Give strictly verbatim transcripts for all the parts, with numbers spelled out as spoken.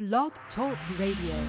Blog Talk Radio.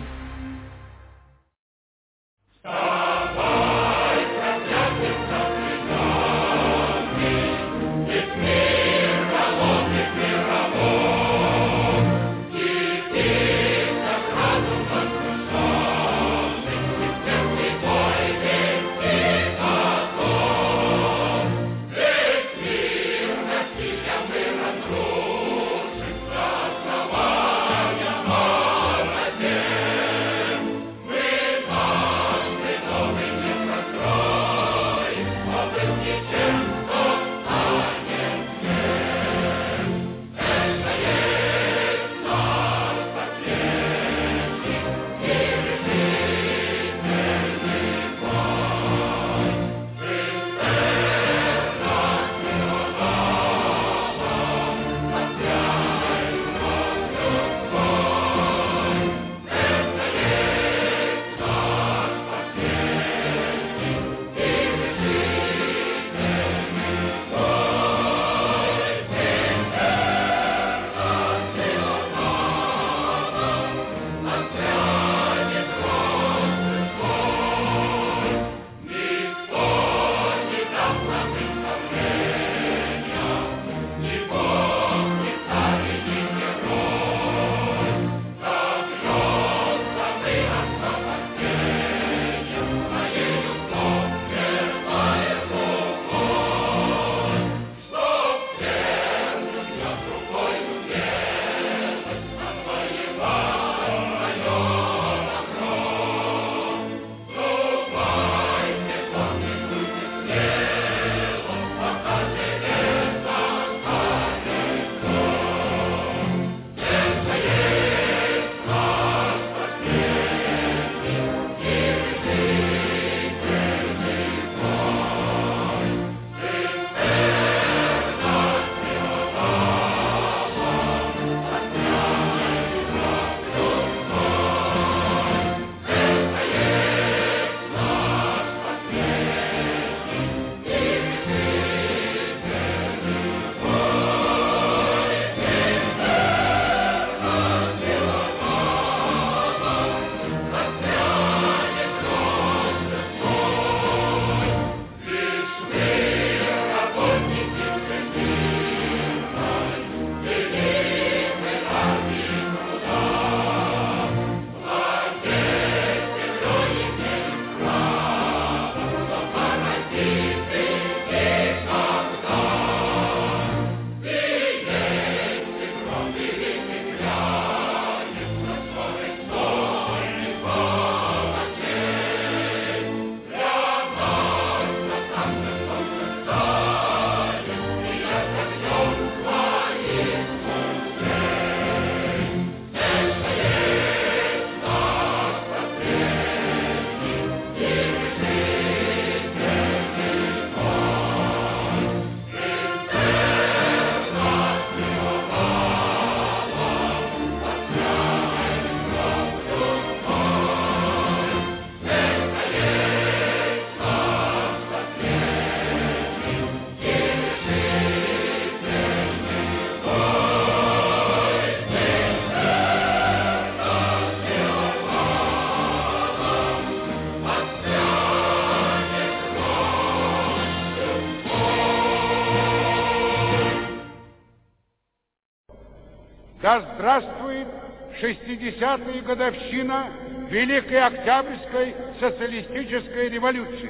Да здравствует шестидесятая годовщина Великой Октябрьской социалистической революции!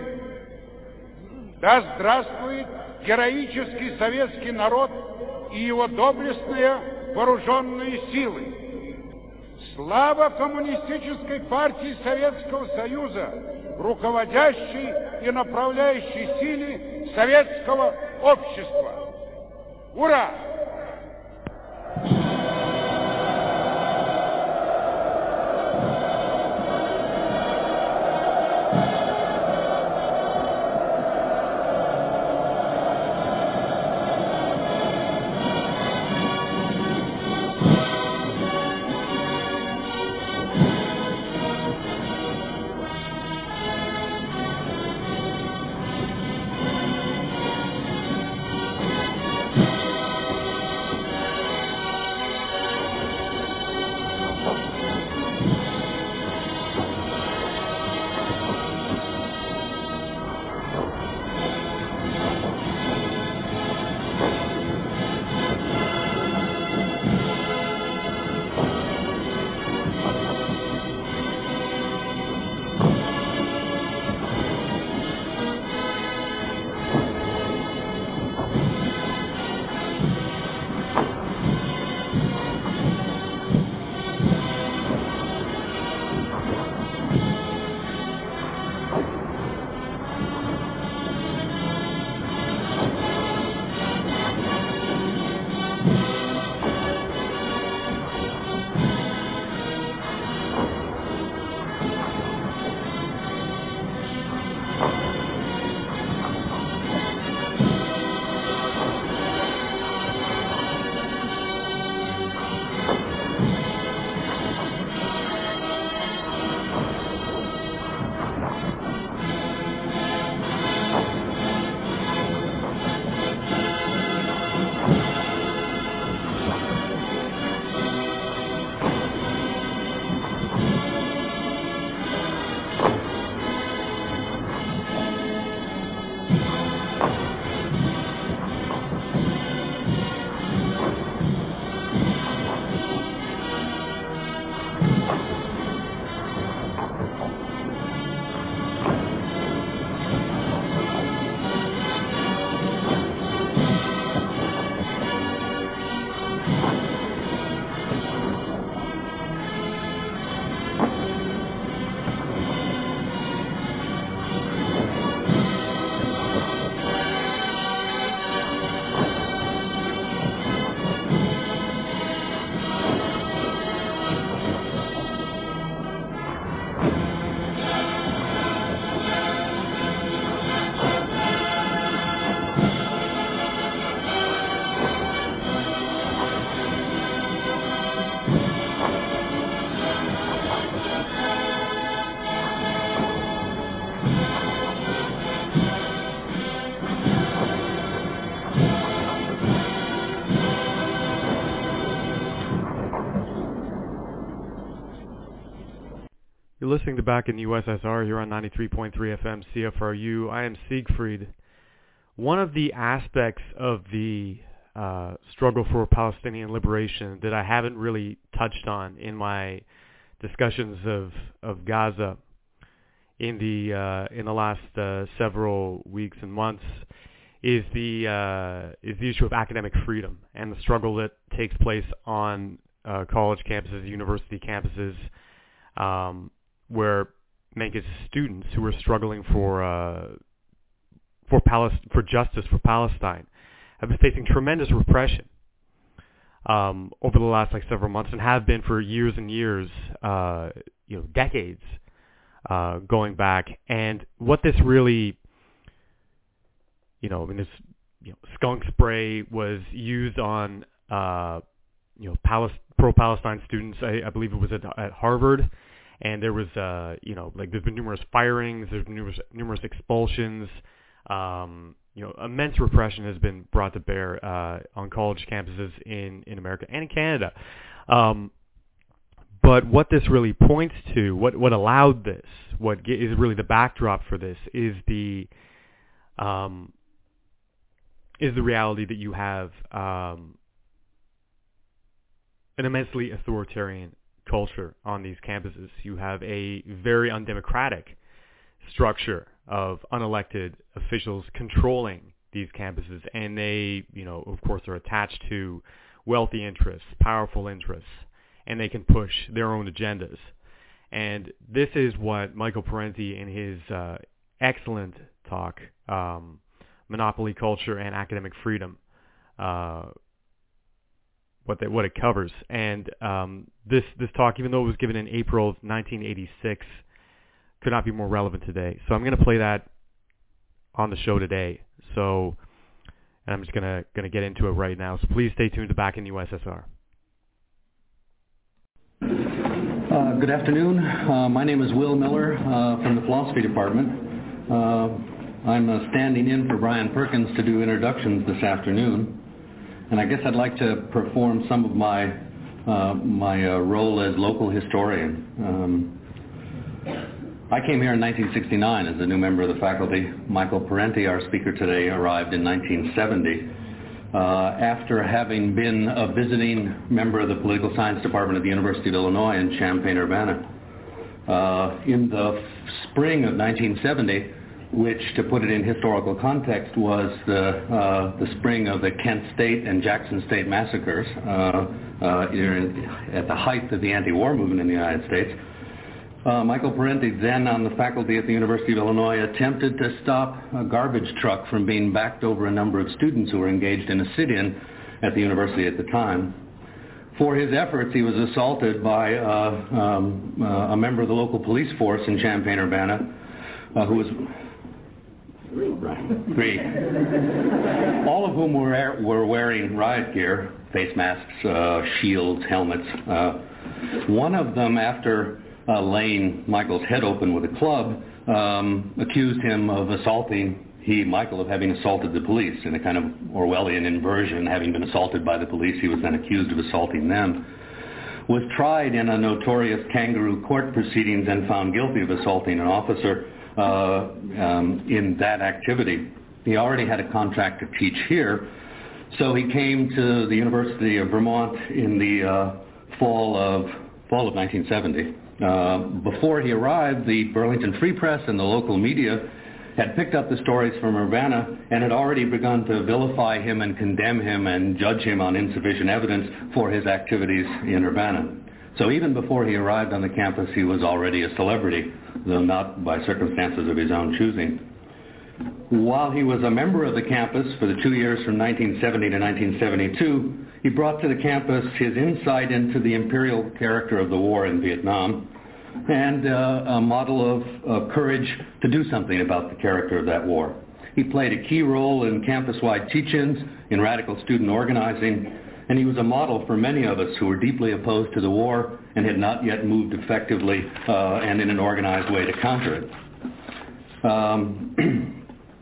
Да здравствует героический советский народ и его доблестные вооруженные силы! Слава Коммунистической партии Советского Союза, руководящей и направляющей силе советского общества! Ура! You're listening to Back in the U S S R here on ninety-three point three F M C F R U. I am Siegfried. One of the aspects of the uh, struggle for Palestinian liberation that I haven't really touched on in my discussions of, of Gaza in the uh, in the last uh, several weeks and months is the uh, is the issue of academic freedom and the struggle that takes place on uh, college campuses, university campuses, um, where many students who are struggling for uh, for Palest- for justice for Palestine have been facing tremendous repression um, over the last like several months, and have been for years and years, uh, you know, decades uh, going back. And what this really, you know, I mean, this you know, skunk spray was used on uh, you know Palest- pro-Palestine students. I, I believe it was at, at Harvard. And there was, uh, you know, like there's been numerous firings, there's been numerous, numerous expulsions, um, you know, immense repression has been brought to bear uh, on college campuses in, in America and in Canada. Um, but what this really points to, what, what allowed this, what is really the backdrop for this, is the um, is the reality that you have um, an immensely authoritarian culture on these campuses. You have a very undemocratic structure of unelected officials controlling these campuses, and they, you know, of course, are attached to wealthy interests, powerful interests, and they can push their own agendas. And this is what Michael Parenti, in his uh, excellent talk, um, Monopoly Culture and Academic Freedom, uh, what they, what it covers. And um, this this talk, even though it was given in April of nineteen eighty-six, could not be more relevant today. So I'm going to play that on the show today. So, and I'm just going to going to get into it right now. So please stay tuned to Back in the U S S R. Uh, good afternoon. Uh, my name is Will Miller uh, from the Philosophy Department. Uh, I'm uh, standing in for Brian Perkins to do introductions this afternoon. And I guess I'd like to perform some of my uh, my uh, role as local historian. Um, I came here in nineteen sixty-nine as a new member of the faculty. Michael Parenti, our speaker today, arrived in nineteen seventy. Uh, after having been a visiting member of the Political Science Department at the University of Illinois in Champaign-Urbana. Uh, in the spring of nineteen seventy, which, to put it in historical context, was the, uh, the spring of the Kent State and Jackson State massacres uh, uh, at the height of the anti-war movement in the United States. Uh, Michael Parenti, then on the faculty at the University of Illinois, attempted to stop a garbage truck from being backed over a number of students who were engaged in a sit-in at the university at the time. For his efforts, he was assaulted by uh, um, uh, a member of the local police force in Champaign-Urbana, uh, who was... Right. Three. All of whom were, were wearing riot gear, face masks, uh, shields, helmets. Uh, one of them, after uh, laying Michael's head open with a club, um, accused him of assaulting, he, Michael, of having assaulted the police in a kind of Orwellian inversion. Having been assaulted by the police, he was then accused of assaulting them. Was tried in a notorious kangaroo court proceedings and found guilty of assaulting an officer Uh, um, in that activity. He already had a contract to teach here, so he came to the University of Vermont in the uh, fall of fall of nineteen seventy. Uh, before he arrived, the Burlington Free Press and the local media had picked up the stories from Urbana and had already begun to vilify him and condemn him and judge him on insufficient evidence for his activities in Urbana. So even before he arrived on the campus, he was already a celebrity, though not by circumstances of his own choosing. While he was a member of the campus for the two years from nineteen seventy to nineteen seventy-two, he brought to the campus his insight into the imperial character of the war in Vietnam and uh, a model of uh, courage to do something about the character of that war. He played a key role in campus-wide teach-ins, in radical student organizing, and he was a model for many of us who were deeply opposed to the war and had not yet moved effectively uh, and in an organized way to counter it. Um,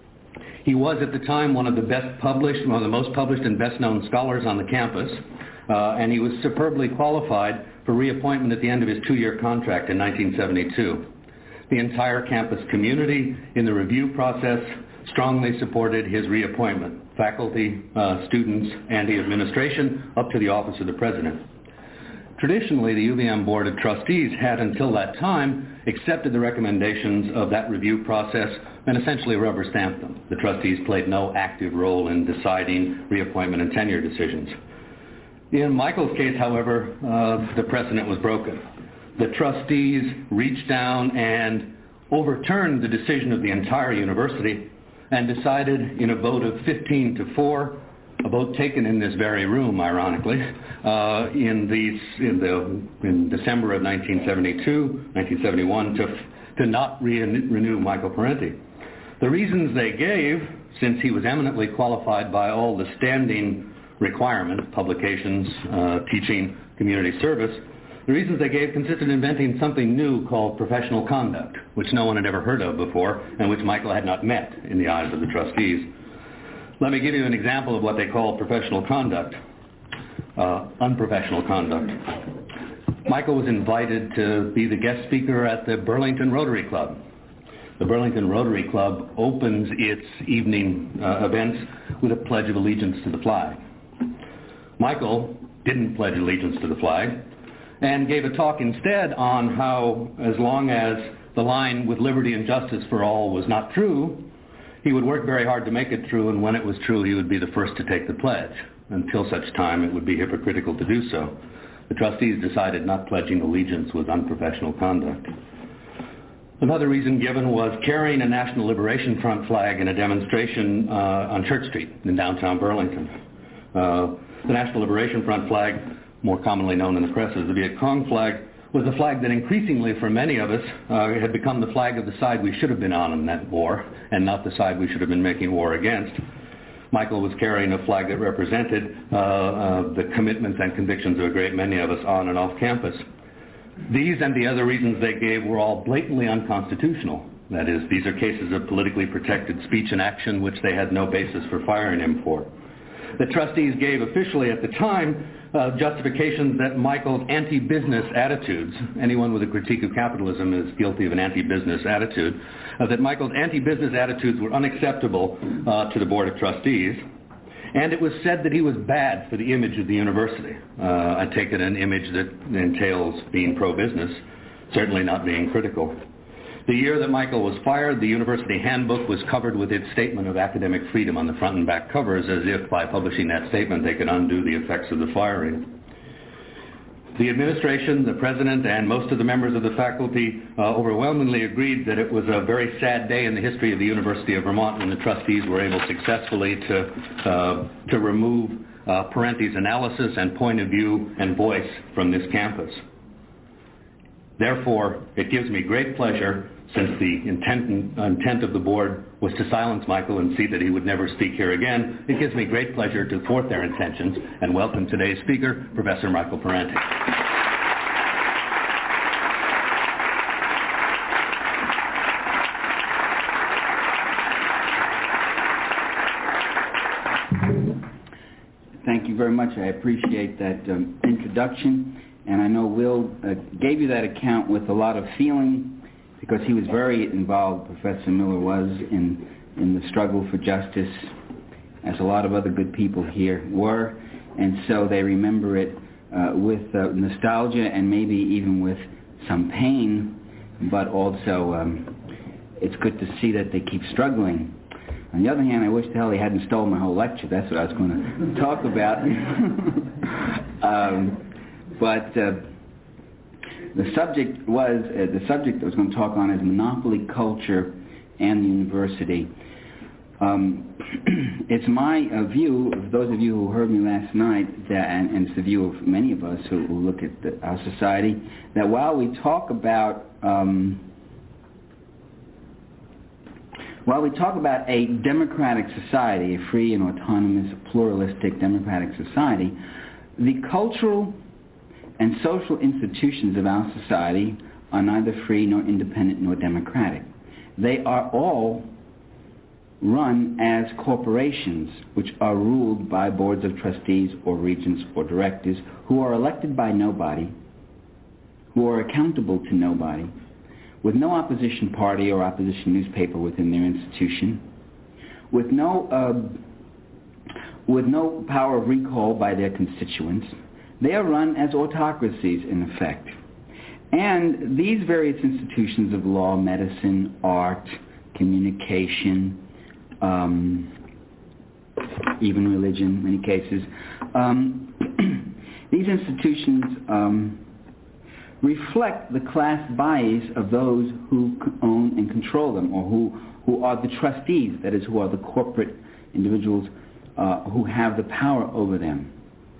he was at the time one of the best published, one of the most published and best known scholars on the campus, uh, and he was superbly qualified for reappointment at the end of his two-year contract in nineteen seventy-two. The entire campus community in the review process strongly supported his reappointment, faculty, uh, students, and the administration, up to the office of the president. Traditionally, the U V M Board of Trustees had until that time accepted the recommendations of that review process and essentially rubber stamped them. The trustees played no active role in deciding reappointment and tenure decisions. In Michael's case, however, uh, the precedent was broken. The trustees reached down and overturned the decision of the entire university and decided in a vote of fifteen to four, a vote taken in this very room, ironically, uh, in, the, in, the, in December of nineteen seventy-two, nineteen seventy-one, to, to not re- renew Michael Parenti. The reasons they gave, since he was eminently qualified by all the standing requirements, publications, uh, teaching, community service, the reasons they gave consisted in inventing something new called professional conduct, which no one had ever heard of before and which Michael had not met in the eyes of the trustees. Let me give you an example of what they call professional conduct, uh, unprofessional conduct. Michael was invited to be the guest speaker at the Burlington Rotary Club. The Burlington Rotary Club opens its evening uh, events with a pledge of allegiance to the flag. Michael didn't pledge allegiance to the flag and gave a talk instead on how, as long as the line with liberty and justice for all was not true, he would work very hard to make it true, and when it was true, he would be the first to take the pledge. Until such time, it would be hypocritical to do so. The trustees decided not pledging allegiance was unprofessional conduct. Another reason given was carrying a National Liberation Front flag in a demonstration uh, on Church Street in downtown Burlington. Uh, the National Liberation Front flag, more commonly known in the press as the Viet Cong flag, was the flag that increasingly for many of us uh, had become the flag of the side we should have been on in that war and not the side we should have been making war against. Michael was carrying a flag that represented uh, uh, the commitments and convictions of a great many of us on and off campus. These and the other reasons they gave were all blatantly unconstitutional. That is, these are cases of politically protected speech and action which they had no basis for firing him for. The trustees gave officially at the time uh, justifications that Michael's anti-business attitudes, anyone with a critique of capitalism is guilty of an anti-business attitude, uh, that Michael's anti-business attitudes were unacceptable uh, to the Board of Trustees. And it was said that he was bad for the image of the university. Uh, I take it an image that entails being pro-business, certainly not being critical. The year that Michael was fired, the university handbook was covered with its statement of academic freedom on the front and back covers, as if by publishing that statement they could undo the effects of the firing. The administration, the president, and most of the members of the faculty uh, overwhelmingly agreed that it was a very sad day in the history of the University of Vermont when the trustees were able successfully to, uh, to remove uh, Parenti's analysis and point of view and voice from this campus. Therefore, it gives me great pleasure, since the intent, intent of the board was to silence Michael and see that he would never speak here again, it gives me great pleasure to thwart their intentions and welcome today's speaker, Professor Michael Parenti. Thank you very much. I appreciate that um, introduction. And I know Will uh, gave you that account with a lot of feeling because he was very involved, Professor Miller was, in, in the struggle for justice, as a lot of other good people here were. And so they remember it uh, with uh, nostalgia and maybe even with some pain, but also um, it's good to see that they keep struggling. On the other hand, I wish the hell they hadn't stolen my whole lecture. That's what I was going to talk about. um, but uh, the subject was uh, the subject I was going to talk on is monopoly culture and the university. Um, it's my uh, view, of those of you who heard me last night, that, and, and it's the view of many of us who, who look at the, our society, that while we talk about um, while we talk about a democratic society, a free and autonomous, pluralistic democratic society, the cultural and social institutions of our society are neither free nor independent nor democratic. They are all run as corporations, which are ruled by boards of trustees or regents or directors who are elected by nobody, who are accountable to nobody, with no opposition party or opposition newspaper within their institution, with no uh, with no power of recall by their constituents. They are run as autocracies in effect. And these various institutions of law, medicine, art, communication, um, even religion in many cases, um, these institutions um, reflect the class bias of those who own and control them, or who, who are the trustees, that is, who are the corporate individuals uh, who have the power over them.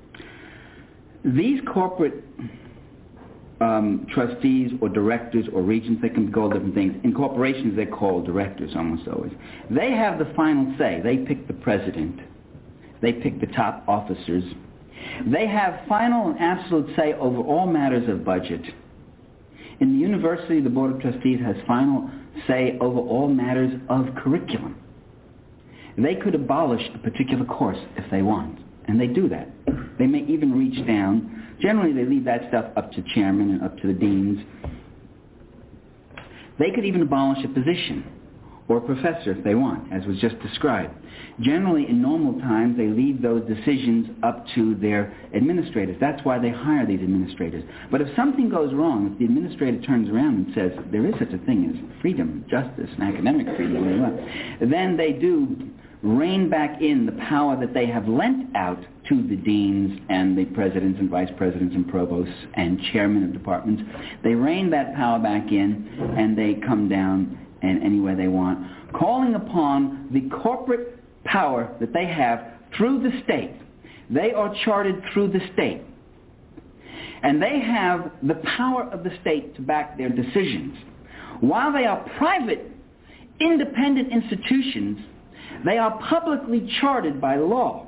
These corporate um, trustees or directors or regents, they can be called different things. In corporations, they're called directors almost always. They have the final say. They pick the president. They pick the top officers. They have final and absolute say over all matters of budget. In the university, the Board of Trustees has final say over all matters of curriculum. They could abolish a particular course if they want, and they do that. They may even reach down. Generally, they leave that stuff up to chairman and up to the deans. They could even abolish a position or a professor if they want, as was just described. Generally, in normal times, they leave those decisions up to their administrators. That's why they hire these administrators. But if something goes wrong, if the administrator turns around and says, there is such a thing as freedom, justice, and academic freedom, then they do rein back in the power that they have lent out to the deans and the presidents and vice presidents and provosts and chairmen of departments. They rein that power back in, and they come down in any way they want, calling upon the corporate power that they have through the state. They are chartered through the state. And they have the power of the state to back their decisions. While they are private, independent institutions, they are publicly chartered by law,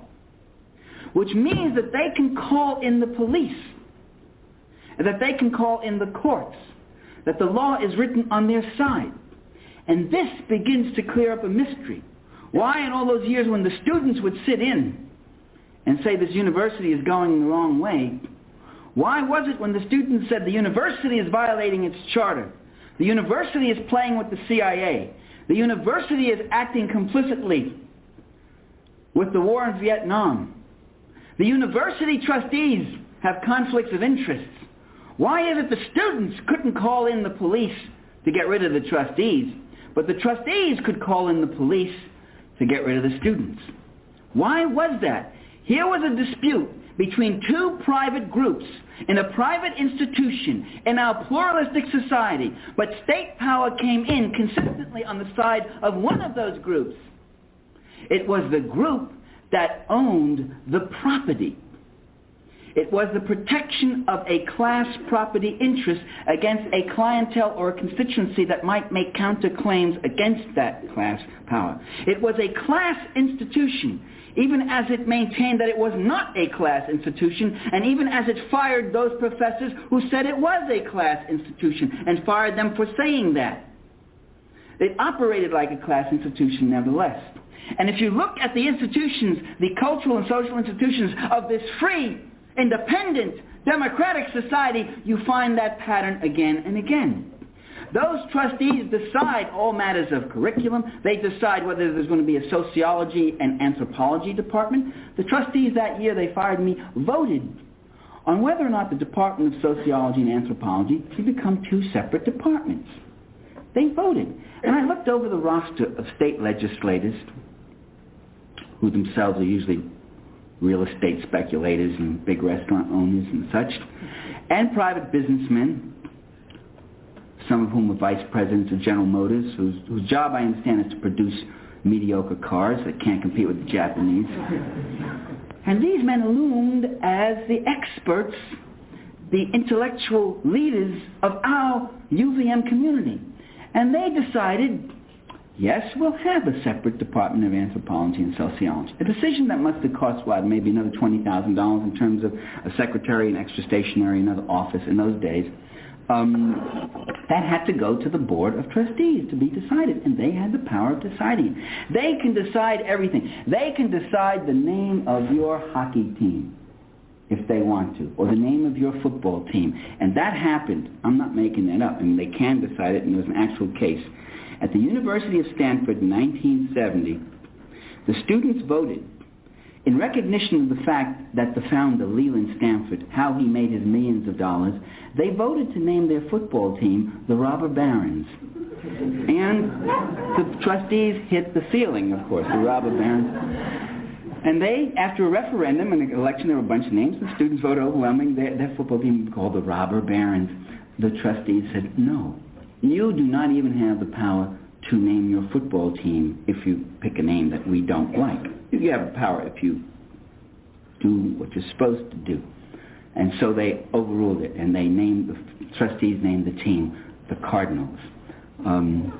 which means that they can call in the police, that they can call in the courts, that the law is written on their side. And this begins to clear up a mystery. Why in all those years when the students would sit in and say this university is going the wrong way, why was it when the students said the university is violating its charter, the university is playing with the C I A, the university is acting complicitly with the war in Vietnam, the university trustees have conflicts of interests, why is it the students couldn't call in the police to get rid of the trustees, but the trustees could call in the police to get rid of the students? Why was that? Here was a dispute between two private groups in a private institution in our pluralistic society, but state power came in consistently on the side of one of those groups. It was the group that owned the property. It was the protection of a class property interest against a clientele or a constituency that might make counterclaims against that class power. It was a class institution, even as it maintained that it was not a class institution, and even as it fired those professors who said it was a class institution and fired them for saying that. It operated like a class institution nevertheless. And if you look at the institutions, the cultural and social institutions of this free, independent, democratic society, you find that pattern again and again. Those trustees decide all matters of curriculum. They decide whether there's going to be a sociology and anthropology department. The trustees that year they fired me voted on whether or not the Department of Sociology and Anthropology should become two separate departments. They voted. And I looked over the roster of state legislators, who themselves are usually real estate speculators and big restaurant owners and such, and private businessmen, some of whom were vice presidents of General Motors, whose, whose job, I understand, is to produce mediocre cars that can't compete with the Japanese. And these men loomed as the experts, the intellectual leaders of our U V M community. And they decided, yes, we'll have a separate Department of Anthropology and Sociology. A decision that must have cost, what, maybe another twenty thousand dollars in terms of a secretary, an extra stationery, another office in those days. Um, that had to go to the Board of Trustees to be decided, and they had the power of deciding. They can decide everything. They can decide the name of your hockey team, if they want to, or the name of your football team. And that happened. I'm not making that up. I mean, they can decide it, and there's an actual case. At the University of Stanford in nineteen seventy, the students voted in recognition of the fact that the founder, Leland Stanford, how he made his millions of dollars. They voted to name their football team the Robber Barons. And the trustees hit the ceiling, of course, the Robber Barons. And they, after a referendum and an election, there were a bunch of names. The students voted overwhelmingly. Their, their football team was called the Robber Barons. The trustees said, no, you do not even have the power to name your football team if you pick a name that we don't like. You have the power if you do what you're supposed to do. And so they overruled it, and they named, the trustees named the team the Cardinals. Um,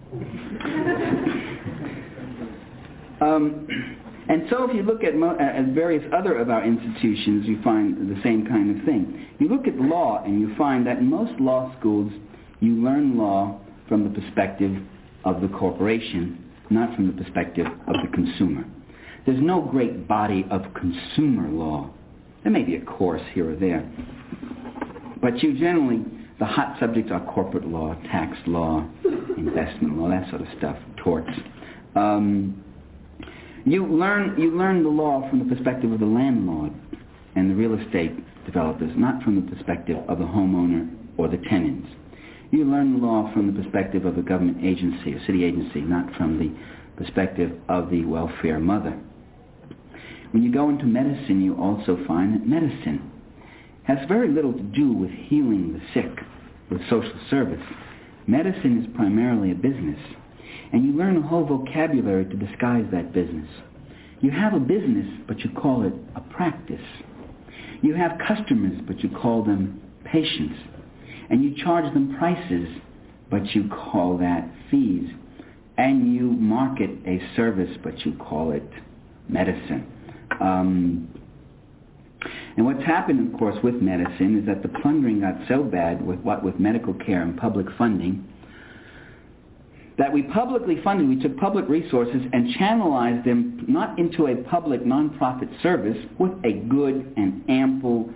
um, and so if you look at, mo- at various other of our institutions, you find the same kind of thing. You look at law, and you find that in most law schools, you learn law from the perspective of the corporation, not from the perspective of the consumer. There's no great body of consumer law. There may be a course here or there. But you generally, the hot subjects are corporate law, tax law, investment law, that sort of stuff, torts. Um, you learn you learn the law from the perspective of the landlord and the real estate developers, not from the perspective of the homeowner or the tenants. You learn the law from the perspective of the government agency, a city agency, not from the perspective of the welfare mother. When you go into medicine, you also find that medicine has very little to do with healing the sick, with social service. Medicine is primarily a business, and you learn a whole vocabulary to disguise that business. You have a business, but you call it a practice. You have customers, but you call them patients. And you charge them prices, but you call that fees. And you market a service, but you call it medicine. Um, and what's happened, of course, with medicine is that the plundering got so bad with what with medical care and public funding that we publicly funded, we took public resources and channelized them not into a public nonprofit service with a good and ample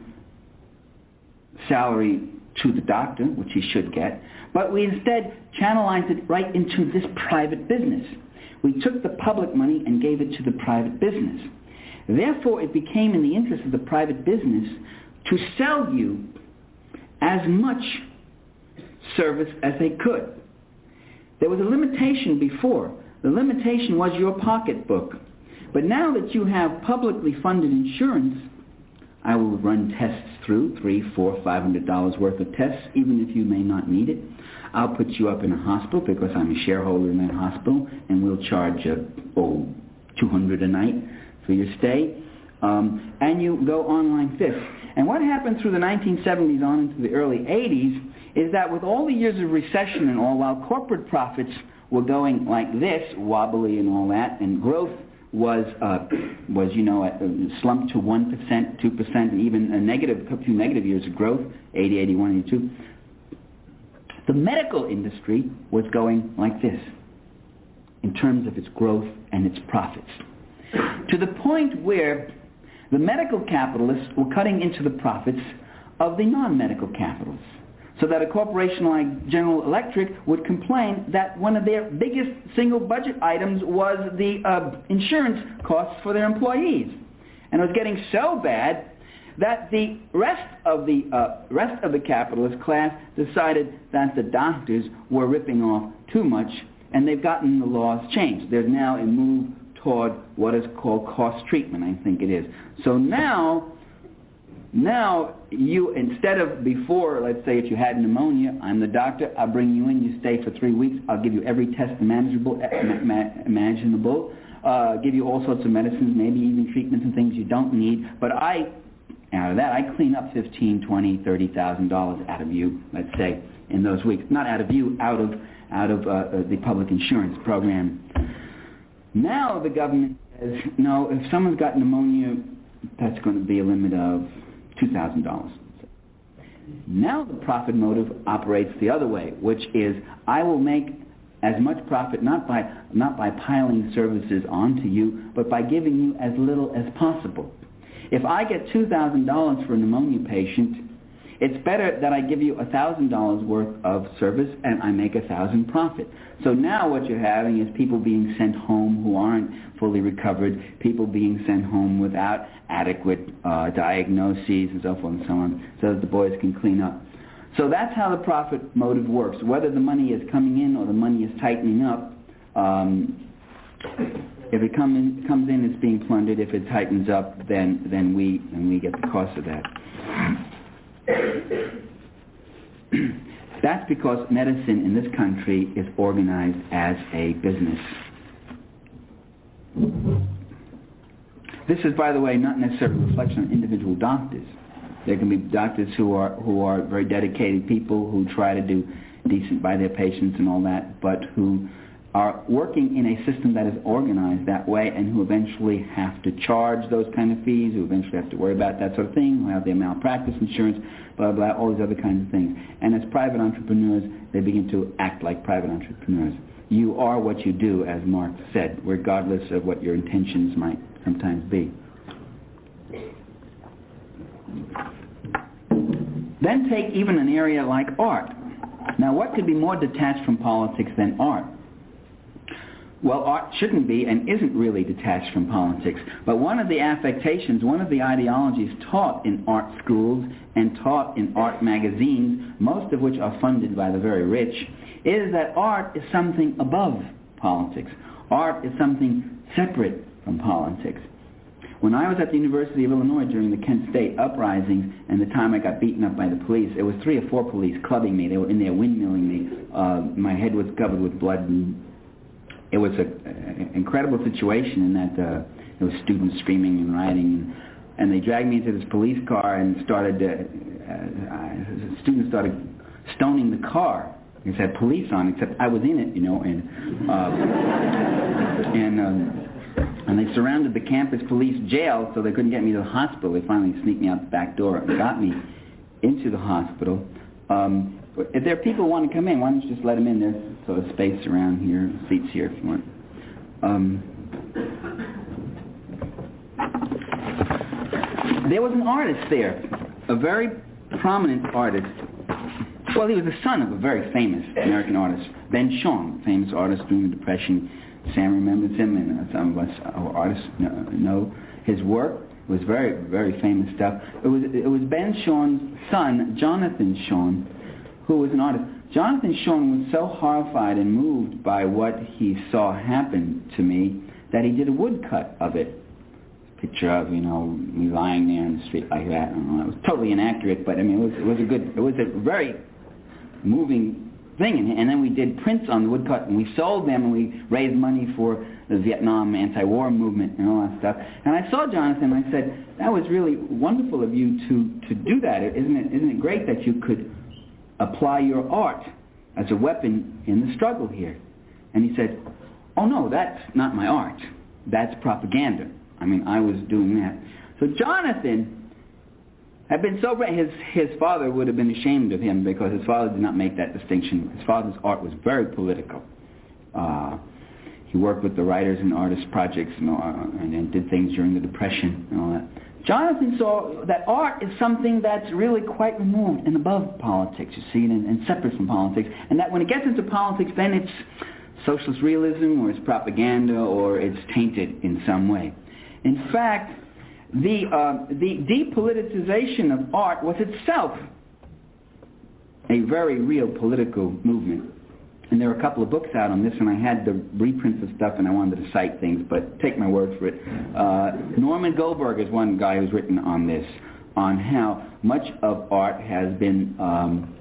salary to the doctor, which he should get, but we instead channelized it right into this private business. We took the public money and gave it to the private business. Therefore, it became in the interest of the private business to sell you as much service as they could. There was a limitation before. The limitation was your pocketbook. But now that you have publicly funded insurance, I will run tests through, three, four, five hundred dollars worth of tests, even if you may not need it. I'll put you up in a hospital because I'm a shareholder in that hospital, and we'll charge uh, oh, two hundred dollars a night for your stay, um, and you go online fifth. And what happened through the nineteen seventies on into the early eighties is that with all the years of recession and all, while corporate profits were going like this, wobbly and all that, and growth was, uh, was you know, uh, slumped to one percent, two percent, and even a negative, a few negative years of growth, eighty, eighty-one, eighty-two, the medical industry was going like this in terms of its growth and its profits. To the point where the medical capitalists were cutting into the profits of the non-medical capitalists. So that a corporation like General Electric would complain that one of their biggest single budget items was the uh, insurance costs for their employees. And it was getting so bad that the rest of the uh, rest of the capitalist class decided that the doctors were ripping off too much, and they've gotten the laws changed. There's now a move toward what is called cost treatment, I think it is. So now, now you, instead of before, let's say if you had pneumonia, I'm the doctor, I'll bring you in, you stay for three weeks, I'll give you every test imaginable, imaginable uh, give you all sorts of medicines, maybe even treatments and things you don't need, but I, out of that, I clean up fifteen, twenty, thirty thousand dollars out of you, let's say, in those weeks. Not out of you, out of, out of uh, the public insurance program. Now the government says, no, if someone's got pneumonia, that's going to be a limit of two thousand dollars. Now the profit motive operates the other way, which is I will make as much profit not by, not by piling services onto you, but by giving you as little as possible. If I get two thousand dollars for a pneumonia patient, it's better that I give you one thousand dollars worth of service and I make one thousand dollars profit. So now what you're having is people being sent home who aren't fully recovered, people being sent home without adequate uh, diagnoses and so forth and so on, so that the boys can clean up. So that's how the profit motive works. Whether the money is coming in or the money is tightening up, um, if it come in, comes in, it's being plundered. If it tightens up, then, then, we, then we get the cost of that. That's because medicine in this country is organized as a business. This is, by the way, not necessarily a reflection on individual doctors. There can be doctors who are who are very dedicated people who try to do decent by their patients and all that, but who are working in a system that is organized that way and who eventually have to charge those kind of fees, who eventually have to worry about that sort of thing, who have their malpractice insurance, blah, blah, all these other kinds of things. And as private entrepreneurs, they begin to act like private entrepreneurs. You are what you do, as Marx said, regardless of what your intentions might sometimes be. Then take even an area like art. Now, what could be more detached from politics than art? Well, art shouldn't be and isn't really detached from politics. But one of the affectations, one of the ideologies taught in art schools and taught in art magazines, most of which are funded by the very rich, is that art is something above politics. Art is something separate from politics. When I was at the University of Illinois during the Kent State uprisings and the time I got beaten up by the police, it was three or four police clubbing me. They were in there windmilling me. Uh, my head was covered with blood, and it was an incredible situation in that uh, there were students screaming and rioting, and, and they dragged me into this police car and started, uh, uh, students started stoning the car. It had police on, except I was in it, you know, and uh, and um, and they surrounded the campus police jail so they couldn't get me to the hospital. They finally sneaked me out the back door and got me into the hospital. Um, if there are people who want to come in, why don't you just let them in? There's sort of space around here, seats here if you want. Um, there was an artist there, a very prominent artist. Well, he was the son of a very famous American artist, Ben Shorn, famous artist during the Depression. Sam remembers him, and uh, some of us our artists know his work. It was very, very famous stuff. It was it was Ben Shorn's son, Jonathan Shorn, who was an artist. Jonathan Shorn was so horrified and moved by what he saw happen to me that he did a woodcut of it. Picture of, you know, me lying there in the street like that. I don't know. It was totally inaccurate, but I mean, it was it was a good, it was a very moving thing. And, and then we did prints on the woodcut, and we sold them, and we raised money for the Vietnam anti-war movement and all that stuff. And I saw Jonathan, and I said, that was really wonderful of you to, to do that. Isn't it, isn't it great that you could apply your art as a weapon in the struggle here? And he said, oh no, that's not my art. That's propaganda. I mean, I was doing that. So Jonathan had been so great. His, his father would have been ashamed of him because his father did not make that distinction. His father's art was very political. Uh, he worked with the Writers and Artists Projects and, uh, and, and did things during the Depression and all that. Jonathan saw that art is something that's really quite removed and above politics, you see, and, and separate from politics, and that when it gets into politics, then it's socialist realism or it's propaganda or it's tainted in some way. In fact, the, uh, the depoliticization of art was itself a very real political movement. And there are a couple of books out on this, and I had the reprints of stuff, and I wanted to cite things, but take my word for it. Uh, Norman Goldberg is one guy who's written on this, on how much of art has been, um,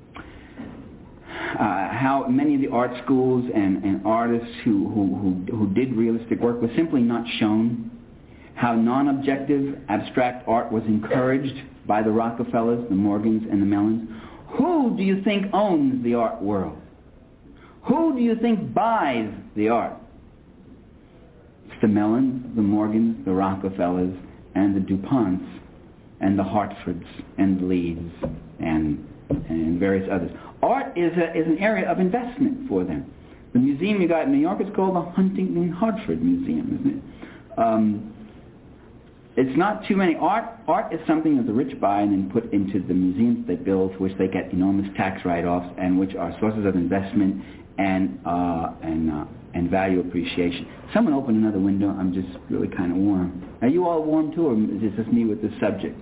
uh, how many of the art schools and, and artists who, who, who, who did realistic work was simply not shown, how non-objective, abstract art was encouraged by the Rockefellers, the Morgans, and the Mellons. Who do you think owns the art world? Who do you think buys the art? It's the Mellons, the Morgans, the Rockefellers, and the DuPonts, and the Hartfords, and the Leeds, and, and various others. Art is, a, is an area of investment for them. The museum you got in New York is called the Huntington Hartford Museum, isn't it? Um, It's not too many. Art art is something that the rich buy and then put into the museums they build, for which they get enormous tax write-offs, and which are sources of investment and uh, and uh, and value appreciation. Someone open another window. I'm just really kind of warm. Are you all warm too, or is it just me with this subject?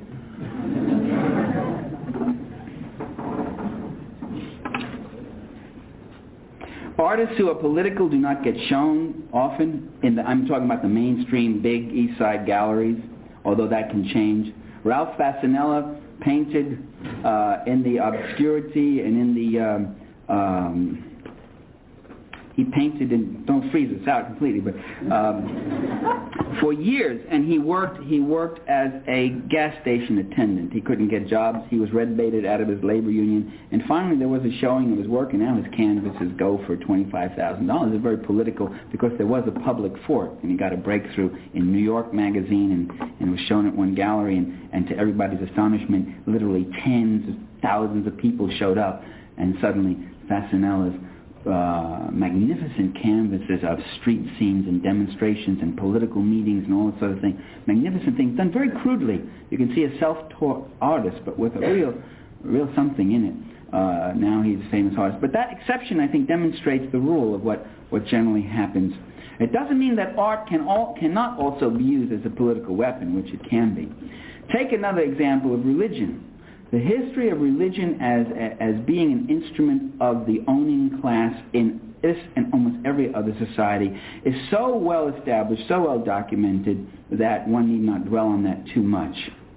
Artists who are political do not get shown often. In the, I'm talking about the mainstream big East Side galleries, although that can change. Ralph Fasanella painted uh, in the obscurity and in the, um, um, he painted in, don't freeze us out completely, but um, for years, and he worked, he worked as a gas station attendant. He couldn't get jobs. He was red baited out of his labor union, and finally there was a showing of his work, and now his canvases go for twenty-five thousand dollars. It's very political because there was a public for it, and he got a breakthrough in New York Magazine, and, and it was shown at one gallery, and, and to everybody's astonishment, literally tens of thousands of people showed up, and suddenly Fasanella's Uh, magnificent canvases of street scenes and demonstrations and political meetings and all that sort of thing. Magnificent things done very crudely. You can see a self-taught artist, but with a real, real something in it. Uh, now he's a famous artist. But that exception, I think, demonstrates the rule of what, what generally happens. It doesn't mean that art can all, cannot also be used as a political weapon, which it can be. Take another example of religion. The history of religion as as being an instrument of the owning class in this and almost every other society is so well established, so well documented, that one need not dwell on that too much.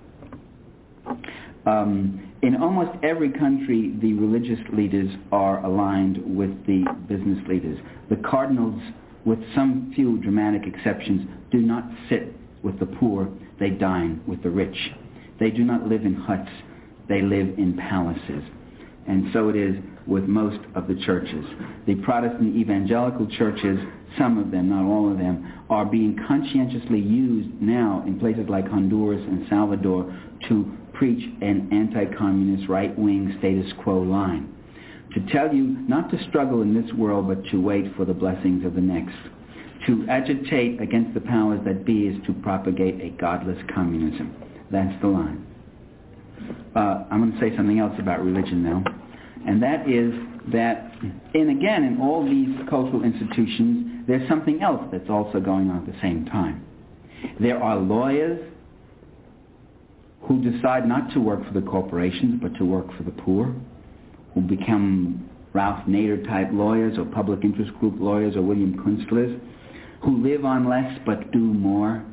Um, in almost every country, the religious leaders are aligned with the business leaders. The cardinals, with some few dramatic exceptions, do not sit with the poor, they dine with the rich. They do not live in huts. They live in palaces. And so it is with most of the churches. The Protestant evangelical churches, some of them, not all of them, are being conscientiously used now in places like Honduras and Salvador to preach an anti-communist, right-wing status quo line. To tell you not to struggle in this world, but to wait for the blessings of the next. To agitate against the powers that be is to propagate a godless communism. That's the line. Uh, I'm going to say something else about religion now, and that is that, and again, in all these cultural institutions, there's something else that's also going on at the same time. There are lawyers who decide not to work for the corporations, but to work for the poor, who become Ralph Nader-type lawyers or public interest group lawyers or William Kunstlers, who live on less but do more.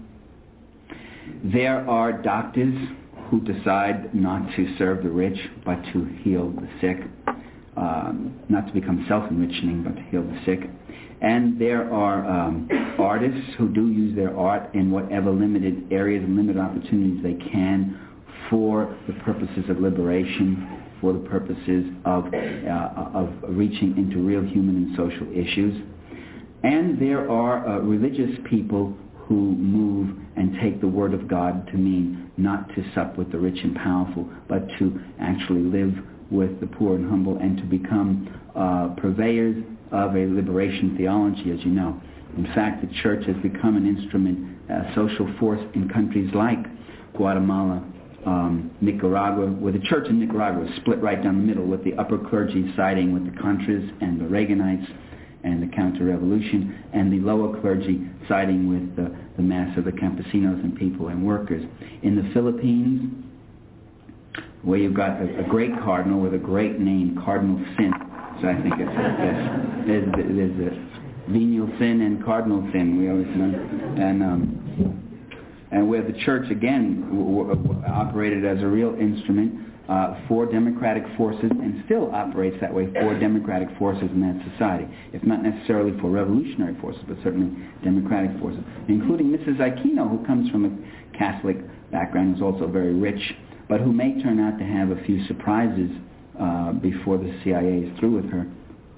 There are doctors who decide not to serve the rich, but to heal the sick, um, not to become self-enriching, but to heal the sick. And there are um, artists who do use their art in whatever limited areas and limited opportunities they can for the purposes of liberation, for the purposes of, uh, of reaching into real human and social issues. And there are uh, religious people who move and take the word of God to mean not to sup with the rich and powerful, but to actually live with the poor and humble and to become uh, purveyors of a liberation theology, as you know. In fact, the church has become an instrument, a social force in countries like Guatemala, um, Nicaragua, where the church in Nicaragua is split right down the middle, with the upper clergy siding with the Contras and the Reaganites, and the counter-revolution, and the lower clergy siding with the, the mass of the campesinos and people and workers. In the Philippines, where you've got a, a great cardinal with a great name, Cardinal Sin, so I think it's, it's there's, there's a venial sin and cardinal sin, we always know, and um, and where the church again w- w- operated as a real instrument uh, for democratic forces, and still operates that way for democratic forces in that society, if not necessarily for revolutionary forces, but certainly democratic forces, including Missus Aquino, who comes from a Catholic background, is also very rich, but who may turn out to have a few surprises uh, before the C I A is through with her.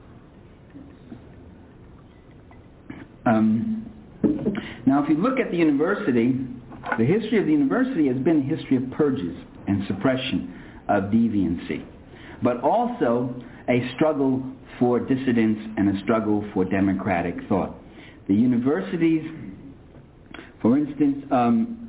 Um, now, if you look at the university, the history of the university has been a history of purges and suppression of deviancy, but also a struggle for dissidence and a struggle for democratic thought. The universities, for instance, um,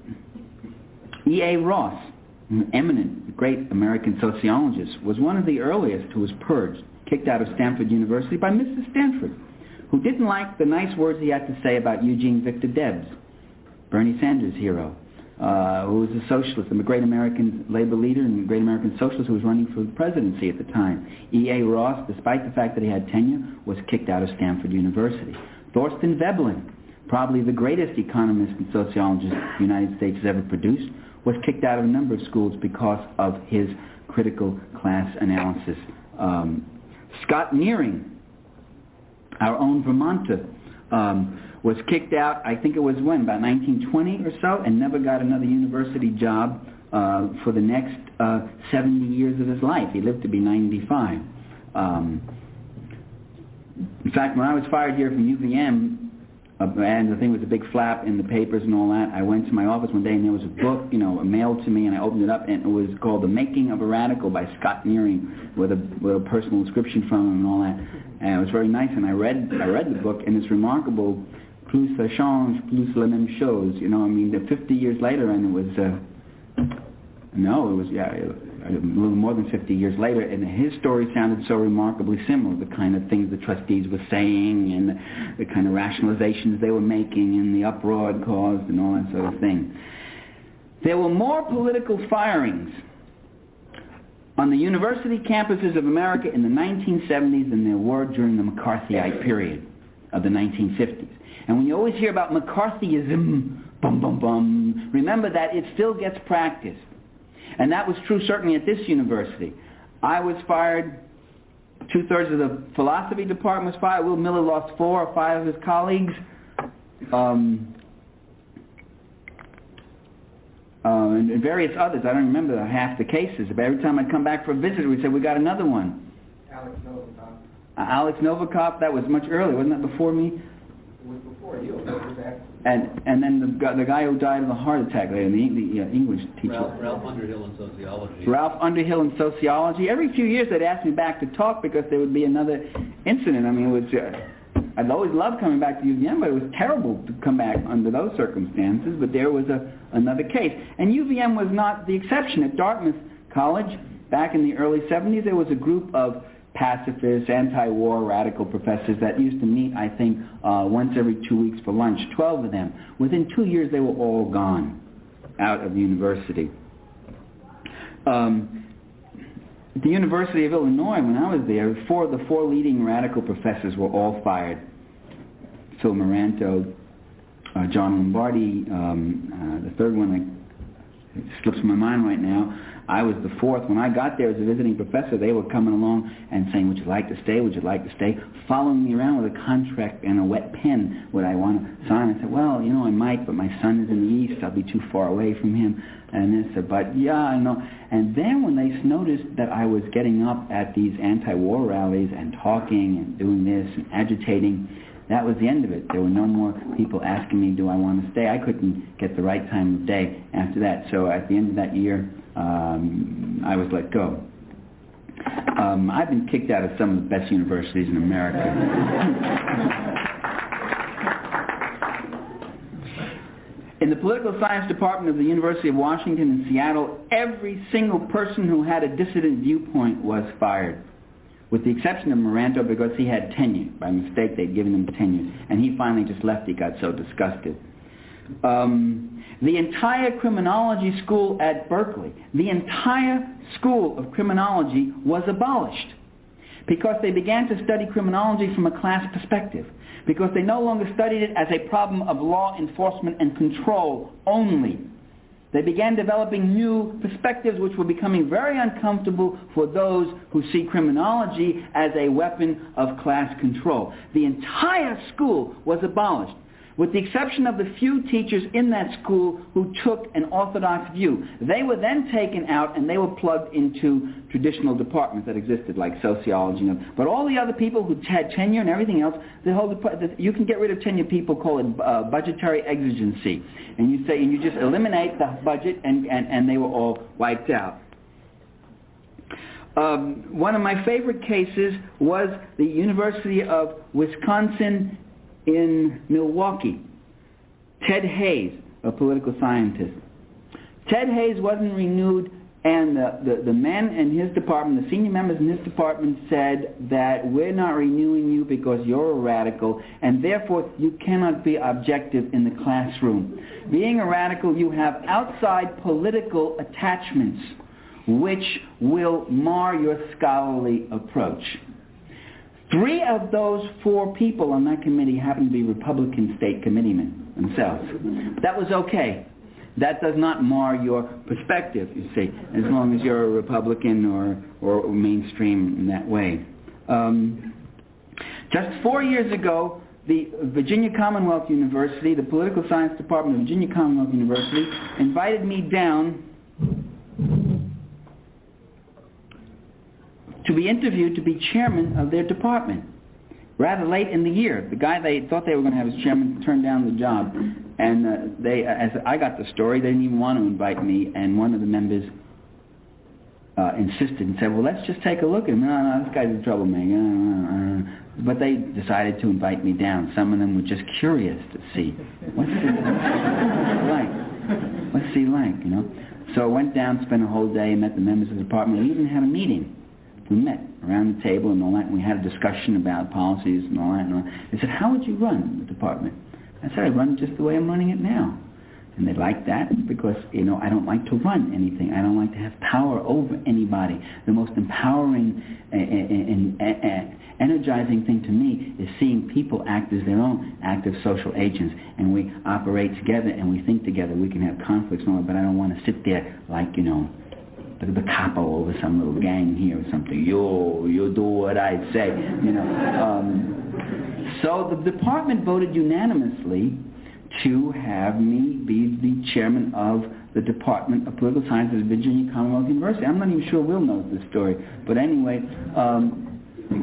E A Ross, an eminent, great American sociologist, was one of the earliest who was purged, kicked out of Stanford University by Mister Stanford, who didn't like the nice words he had to say about Eugene Victor Debs, Bernie Sanders' hero, uh, who was a socialist, a great American labor leader and a great American socialist who was running for the presidency at the time. E A Ross, despite the fact that he had tenure, was kicked out of Stanford University. Thorstein Veblen, probably the greatest economist and sociologist the United States has ever produced, was kicked out of a number of schools because of his critical class analysis. Um, Scott Nearing, our own Vermonter, um, was kicked out, I think it was when, about nineteen twenty or so, and never got another university job uh, for the next uh, seventy years of his life. He lived to be ninety-five. Um, in fact, when I was fired here from U V M, uh, and the thing was a big flap in the papers and all that, I went to my office one day and there was a book, you know, mailed to me, and I opened it up, and it was called The Making of a Radical by Scott Nearing, with a, with a personal inscription from him and all that. And it was very nice, and I read I read the book, and it's remarkable. Plus ça change, plus la même chose. You know, I mean, fifty years later, and it was, uh, no, it was, yeah, a little more than fifty years later, and his story sounded so remarkably similar, the kind of things the trustees were saying, and the, the kind of rationalizations they were making, and the uproar it caused, and all that sort of thing. There were more political firings on the university campuses of America in the nineteen seventies than there were during the McCarthyite period of the nineteen fifties. And when you always hear about McCarthyism, bum, bum, bum, remember that it still gets practiced. And that was true certainly at this university. I was fired, two-thirds of the philosophy department was fired. Will Miller lost four or five of his colleagues. Um, uh, and, and various others. I don't remember half the cases. But every time I'd come back for a visit, we'd say, we got another one. Alex Novikov. Uh, Alex Novikov, that was much earlier. Wasn't that before me? It was before you. And and then the guy, the guy who died of a heart attack later, the, the uh, English teacher. Ralph, Ralph Underhill in sociology. Ralph Underhill in sociology. Every few years they'd ask me back to talk because there would be another incident. I mean, it was, uh, I'd always loved coming back to U V M, but it was terrible to come back under those circumstances. But there was a, another case. And U V M was not the exception. At Dartmouth College, back in the early seventies, there was a group of pacifists, anti-war, radical professors that used to meet, I think, uh, once every two weeks for lunch, twelve of them. Within two years, they were all gone out of the university. Um, at the University of Illinois, when I was there, four of the four leading radical professors were all fired. Phil Moranto, uh, John Lombardi, um, uh, the third one that slips my mind right now. I was the fourth. When I got there as a visiting professor, they were coming along and saying, would you like to stay? Would you like to stay? Following me around with a contract and a wet pen. Would I want to sign? I said, well, you know, I might, but my son is in the east. I'll be too far away from him. And they said, but yeah, I know. And then when they noticed that I was getting up at these anti-war rallies and talking and doing this and agitating, that was the end of it. There were no more people asking me, do I want to stay? I couldn't get the right time of day after that. So at the end of that year, Um, I was let go. Um, I've been kicked out of some of the best universities in America. In the political science department of the University of Washington in Seattle, every single person who had a dissident viewpoint was fired. with the exception of Moranto because he had tenure. By mistake, they'd given him tenure. And he finally just left. He got so disgusted. Um, the entire criminology school at Berkeley, the entire school of criminology was abolished because they began to study criminology from a class perspective, because they no longer studied it as a problem of law enforcement and control only. They began developing new perspectives which were becoming very uncomfortable for those who see criminology as a weapon of class control. The entire school was abolished, with the exception of the few teachers in that school who took an orthodox view. They were then taken out and they were plugged into traditional departments that existed, like sociology. But all the other people who had tenure and everything else, the whole dep- you can get rid of tenure people, call it uh, budgetary exigency. And you say, and you just eliminate the budget, and, and, and they were all wiped out. Um, one of my favorite cases was the University of Wisconsin in Milwaukee. Ted Hayes, a political scientist. Ted Hayes wasn't renewed, and the, the, the men in his department, the senior members in his department said that we're not renewing you because you're a radical, and therefore you cannot be objective in the classroom. Being a radical, you have outside political attachments which will mar your scholarly approach. Three of those four people on that committee happened to be Republican state committeemen themselves. That was okay. That does not mar your perspective, you see, as long as you're a Republican or, or mainstream in that way. Um, just four years ago, the Virginia Commonwealth University, the Political Science Department of Virginia Commonwealth University, invited me down to be interviewed to be chairman of their department. Rather late in the year, the guy they thought they were going to have as chairman turned down the job, and uh, they, as I got the story, they didn't even want to invite me. And one of the members uh, insisted and said, "Well, let's just take a look at him. No, no, this guy's a troublemaker." Uh, uh. But they decided to invite me down. Some of them were just curious to see what's he, what's he like. What's he like, you know? So I went down, spent a whole day, met the members of the department. We even had a meeting. We met around the table and all that, and we had a discussion about policies and all that. And all that. They said, "How would you run the department?" I said, "I run just the way I'm running it now." And they liked that because, you know, I don't like to run anything. I don't like to have power over anybody. The most empowering and uh, uh, uh, energizing thing to me is seeing people act as their own active social agents, and we operate together and we think together. We can have conflicts and all that, but I don't want to sit there like, you know, the capo over some little gang here or something. You, you do what I say, you know. Um, so the department voted unanimously to have me be the chairman of the Department of Political Science at Virginia Commonwealth University. I'm not even sure Will knows this story, but anyway, um,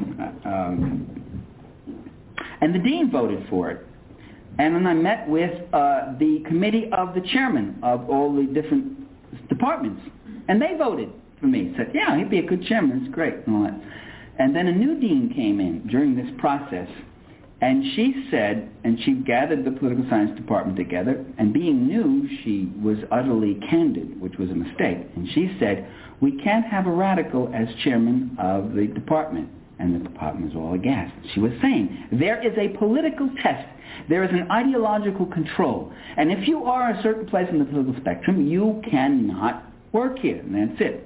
um, and the dean voted for it. And then I met with uh, the committee of the chairman of all the different departments. And they voted for me. Said, yeah, he'd be a good chairman. It's great and all that. And then a new dean came in during this process, and she said, and she gathered the political science department together, and being new, she was utterly candid, which was a mistake. And she said, "We can't have a radical as chairman of the department." And the department was all aghast. She was saying, there is a political test. There is an ideological control. And if you are a certain place in the political spectrum, you cannot work here, and that's it.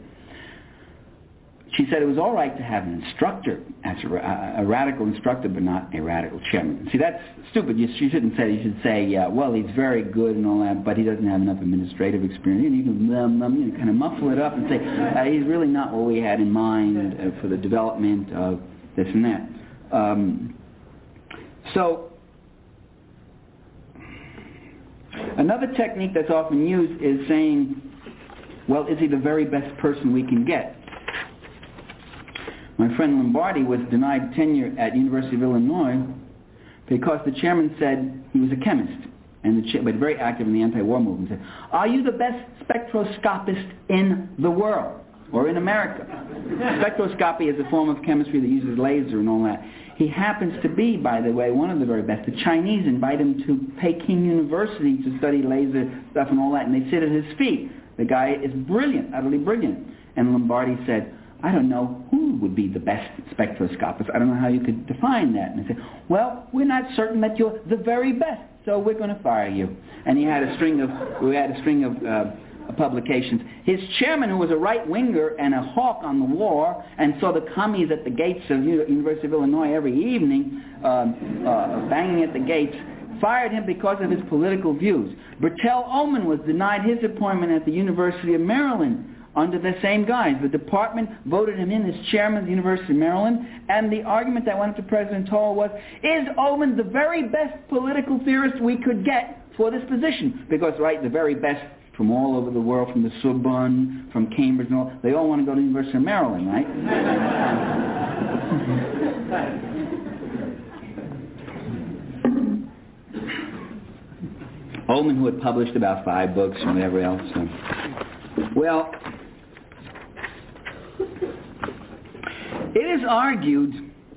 She said it was all right to have an instructor, as a, a, a radical instructor, but not a radical chairman. See, that's stupid. You, you shouldn't say. You should say, uh, well, he's very good and all that, but he doesn't have enough administrative experience. You can um, um, you know, kind of muffle it up and say, uh, he's really not what we had in mind uh, for the development of this and that. Um, so, another technique that's often used is saying, well, is he the very best person we can get? My friend Lombardi was denied tenure at University of Illinois because the chairman said he was a chemist, and the cha- but very active in the anti-war movement. Said, "Are you the best spectroscopist in the world or in America?" Spectroscopy is a form of chemistry that uses laser and all that. He happens to be, by the way, one of the very best. The Chinese invite him to Peking University to study laser stuff and all that, and they sit at his feet. The guy is brilliant, utterly brilliant. And Lombardi said, I don't know who would be the best spectroscopist. I don't know how you could define that. And I said, well, we're not certain that you're the very best, so we're going to fire you. And he had a string of, we had a string of uh, publications. His chairman, who was a right-winger and a hawk on the war, and saw the commies at the gates of U- University of Illinois every evening, um, uh, banging at the gates, fired him because of his political views. Bertell Oman was denied his appointment at the University of Maryland under the same guise. The department voted him in as chairman of the University of Maryland, and the argument that went up to President Toll was, is Oman the very best political theorist we could get for this position? Because, right, the very best from all over the world, from the Sorbonne, from Cambridge and all, they all want to go to the University of Maryland, right? Oman, who had published about five books and whatever else. So. Well, it is argued,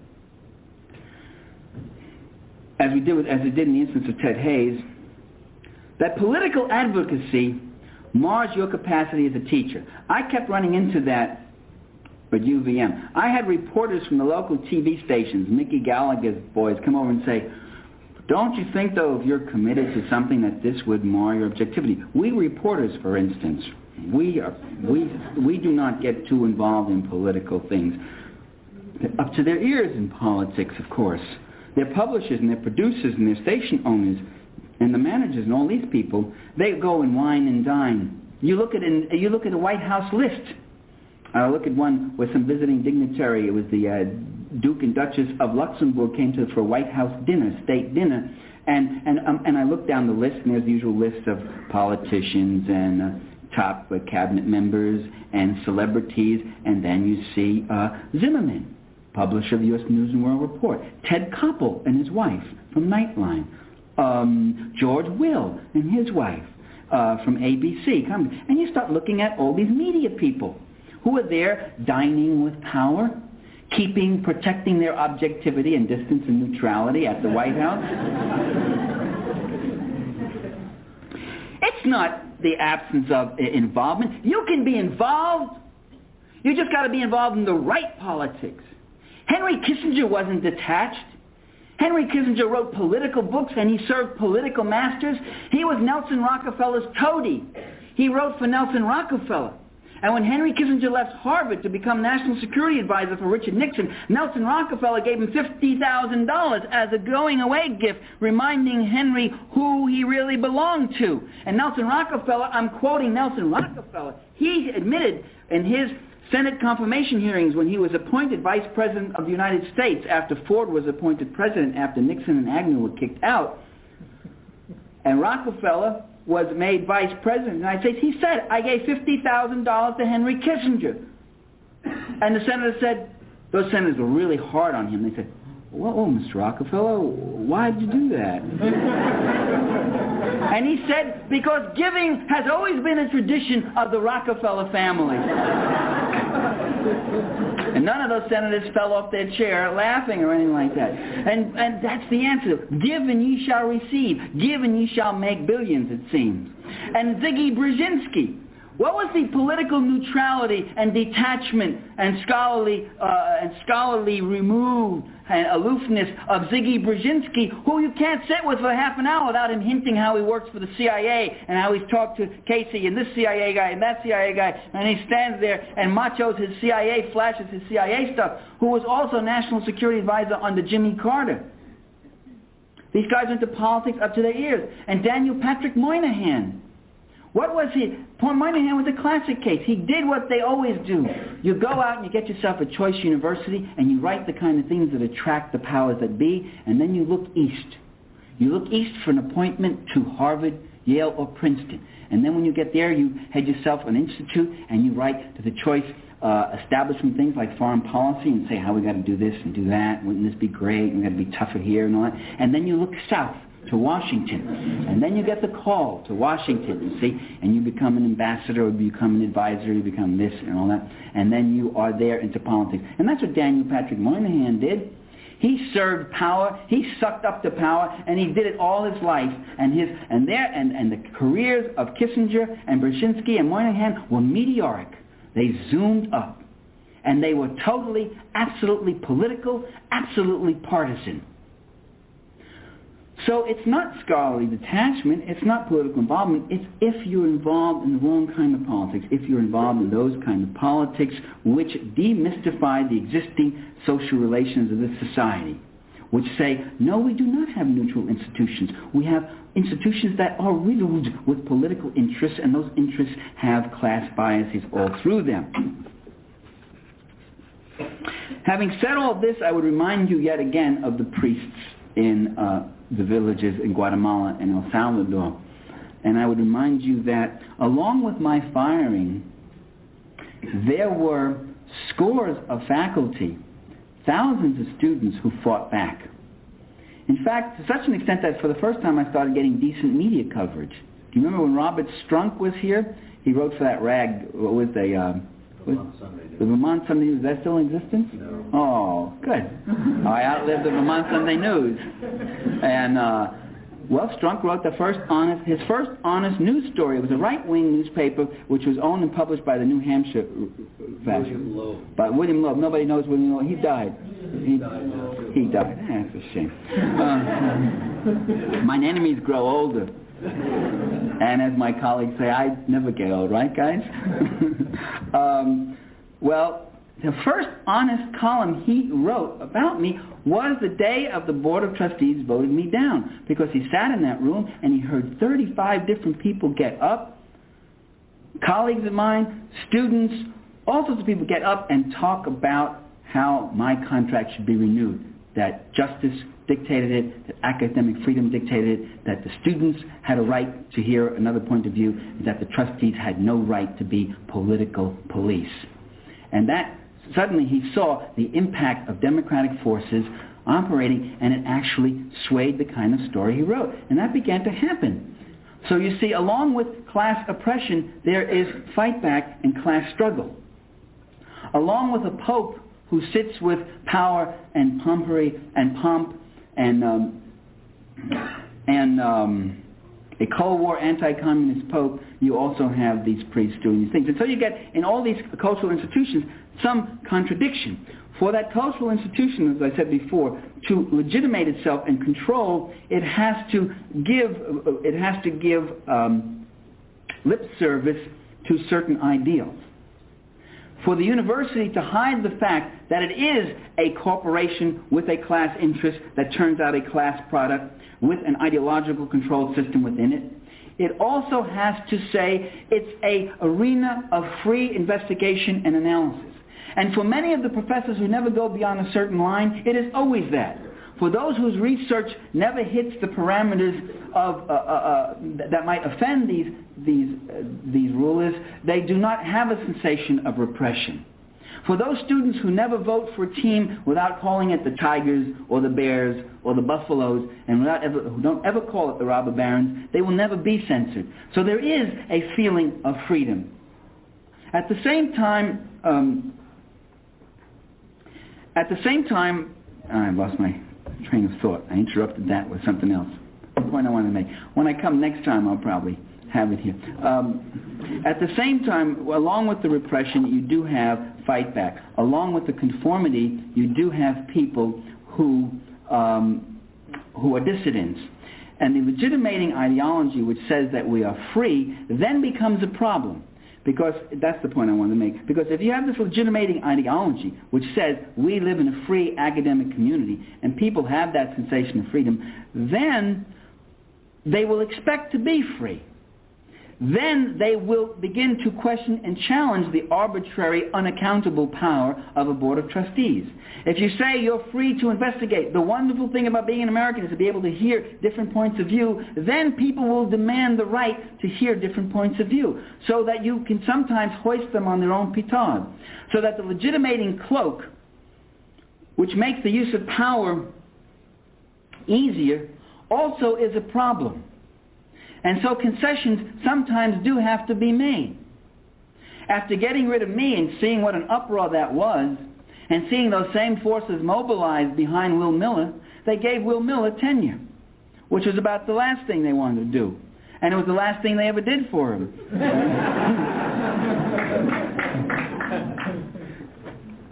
as we did with, as it did in the instance of Ted Hayes, that political advocacy mars your capacity as a teacher. I kept running into that at U V M. I had reporters from the local T V stations, Mickey Gallagher's boys, come over and say, don't you think, though, if you're committed to something that this would mar your objectivity? We reporters, for instance, we are, we, we do not get too involved in political things. They're up to their ears in politics, of course. Their publishers and their producers and their station owners and the managers and all these people, they go and wine and dine. You look at in, you look at a White House list. I look at one where some visiting dignitary, it was the uh, Duke and Duchess of Luxembourg, came to for a White House dinner, state dinner, and and um, and I look down the list, and there's the usual list of politicians and uh, top uh, cabinet members and celebrities, and then you see uh, Zimmerman, publisher of the U S News and World Report, Ted Koppel and his wife from Nightline, um, George Will and his wife uh, from A B C, and you start looking at all these media people who are there dining with power, keeping, protecting their objectivity and distance and neutrality at the White House. It's not the absence of involvement. You can be involved. You just got to be involved in the right politics. Henry Kissinger wasn't detached. Henry Kissinger wrote political books and he served political masters. He was Nelson Rockefeller's toady. He wrote for Nelson Rockefeller. And when Henry Kissinger left Harvard to become National Security Advisor for Richard Nixon, Nelson Rockefeller gave him fifty thousand dollars as a going-away gift, reminding Henry who he really belonged to. And Nelson Rockefeller, I'm quoting Nelson Rockefeller, he admitted in his Senate confirmation hearings when he was appointed Vice President of the United States after Ford was appointed President after Nixon and Agnew were kicked out, and Rockefeller was made Vice President of the United States, he said, I gave fifty thousand dollars to Henry Kissinger. And the senator said, those senators were really hard on him. They said, whoa, whoa Mister Rockefeller, why did you do that? And he said, because giving has always been a tradition of the Rockefeller family. And none of those senators fell off their chair laughing or anything like that. And and that's the answer. Give and ye shall receive. Give and ye shall make billions, it seems. And Ziggy Brzezinski. What was the political neutrality and detachment and scholarly uh, and scholarly remove and aloofness of Ziggy Brzezinski, who you can't sit with for half an hour without him hinting how he works for the C I A and how he's talked to Casey and this C I A guy and that C I A guy, and he stands there and machos his C I A, flashes his C I A stuff, who was also National Security Advisor under Jimmy Carter. These guys went to politics up to their ears. And Daniel Patrick Moynihan. What was he? Paul Moynihan was a classic case. He did what they always do. You go out and you get yourself a choice university and you write the kind of things that attract the powers that be, and then you look east. You look east for an appointment to Harvard, Yale, or Princeton. And then when you get there, you head yourself an institute and you write to the choice uh, establishment things like foreign policy and say how we got to do this and do that. Wouldn't this be great? We got to be tougher here and all that. And then you look south to Washington, and then you get the call to Washington, you see, and you become an ambassador, or you become an advisor, you become this and all that, and then you are there into politics. And that's what Daniel Patrick Moynihan did. He served power, he sucked up to power, and he did it all his life. And his and there and, and the careers of Kissinger and Brzezinski and Moynihan were meteoric. They zoomed up. And they were totally, absolutely political, absolutely partisan. So it's not scholarly detachment, it's not political involvement, it's if you're involved in the wrong kind of politics, if you're involved in those kind of politics which demystify the existing social relations of this society, which say, no, we do not have neutral institutions. We have institutions that are riddled with political interests, and those interests have class biases all through them. Having said all this, I would remind you yet again of the priests in uh, the villages in Guatemala and El Salvador. And I would remind you that along with my firing, there were scores of faculty, thousands of students who fought back. In fact, to such an extent that for the first time I started getting decent media coverage. Do you remember when Robert Strunk was here? He wrote for that rag, what was they, uh, Vermont Sunday News. The Vermont Sunday News. Is that still in existence? No. Oh, good. Oh, I outlived the Vermont Sunday News. And, uh, well, Strunk wrote the first honest, his first honest news story. It was a right-wing newspaper which was owned and published by the New Hampshire faction. William Loeb. By William Loeb. Nobody knows William Loeb. He died. He died now. He died. That's a shame. Uh, mine enemies grow older. And as my colleagues say, I never get old, right, guys? um, well, the first honest column he wrote about me was the day of the Board of Trustees voted me down, because he sat in that room and he heard thirty-five different people get up, colleagues of mine, students, all sorts of people get up and talk about how my contract should be renewed, that justice dictated it, that academic freedom dictated it, that the students had a right to hear another point of view, that the trustees had no right to be political police. And that, suddenly he saw the impact of democratic forces operating, and it actually swayed the kind of story he wrote. And that began to happen. So you see, along with class oppression, there is fight back and class struggle. Along with a pope who sits with power and pompery and pomp and um, and um, a Cold War anti-communist pope, you also have these priests doing these things. And so you get, in all these cultural institutions, some contradiction. For that cultural institution, as I said before, to legitimate itself and control, it has to give, it has to give um, lip service to certain ideals. For the university to hide the fact that it is a corporation with a class interest that turns out a class product with an ideological control system within it, it also has to say it's an arena of free investigation and analysis. And for many of the professors who never go beyond a certain line, it is always that. For those whose research never hits the parameters of uh, uh, uh, that might offend these these uh, these rulers, they do not have a sensation of repression. For those students who never vote for a team without calling it the Tigers or the Bears or the Buffaloes, and without ever, who don't ever call it the Robber Barons, they will never be censored. So there is a feeling of freedom. At the same time, um, at the same time, I lost my train of thought. I interrupted that with something else. The point I wanted to make. When I come next time, I'll probably have it here. Um, at the same time, along with the repression, you do have fight back. Along with the conformity, you do have people who um, who are dissidents. And the legitimating ideology, which says that we are free, then becomes a problem. Because that's the point I want to make. Because if you have this legitimating ideology which says we live in a free academic community and people have that sensation of freedom, then they will expect to be free. Then they will begin to question and challenge the arbitrary, unaccountable power of a board of trustees. If you say you're free to investigate, the wonderful thing about being an American is to be able to hear different points of view, then people will demand the right to hear different points of view, so that you can sometimes hoist them on their own petard. So that the legitimating cloak, which makes the use of power easier, also is a problem. And so concessions sometimes do have to be made. After getting rid of me and seeing what an uproar that was, and seeing those same forces mobilized behind Will Miller, they gave Will Miller tenure, which was about the last thing they wanted to do. And it was the last thing they ever did for him.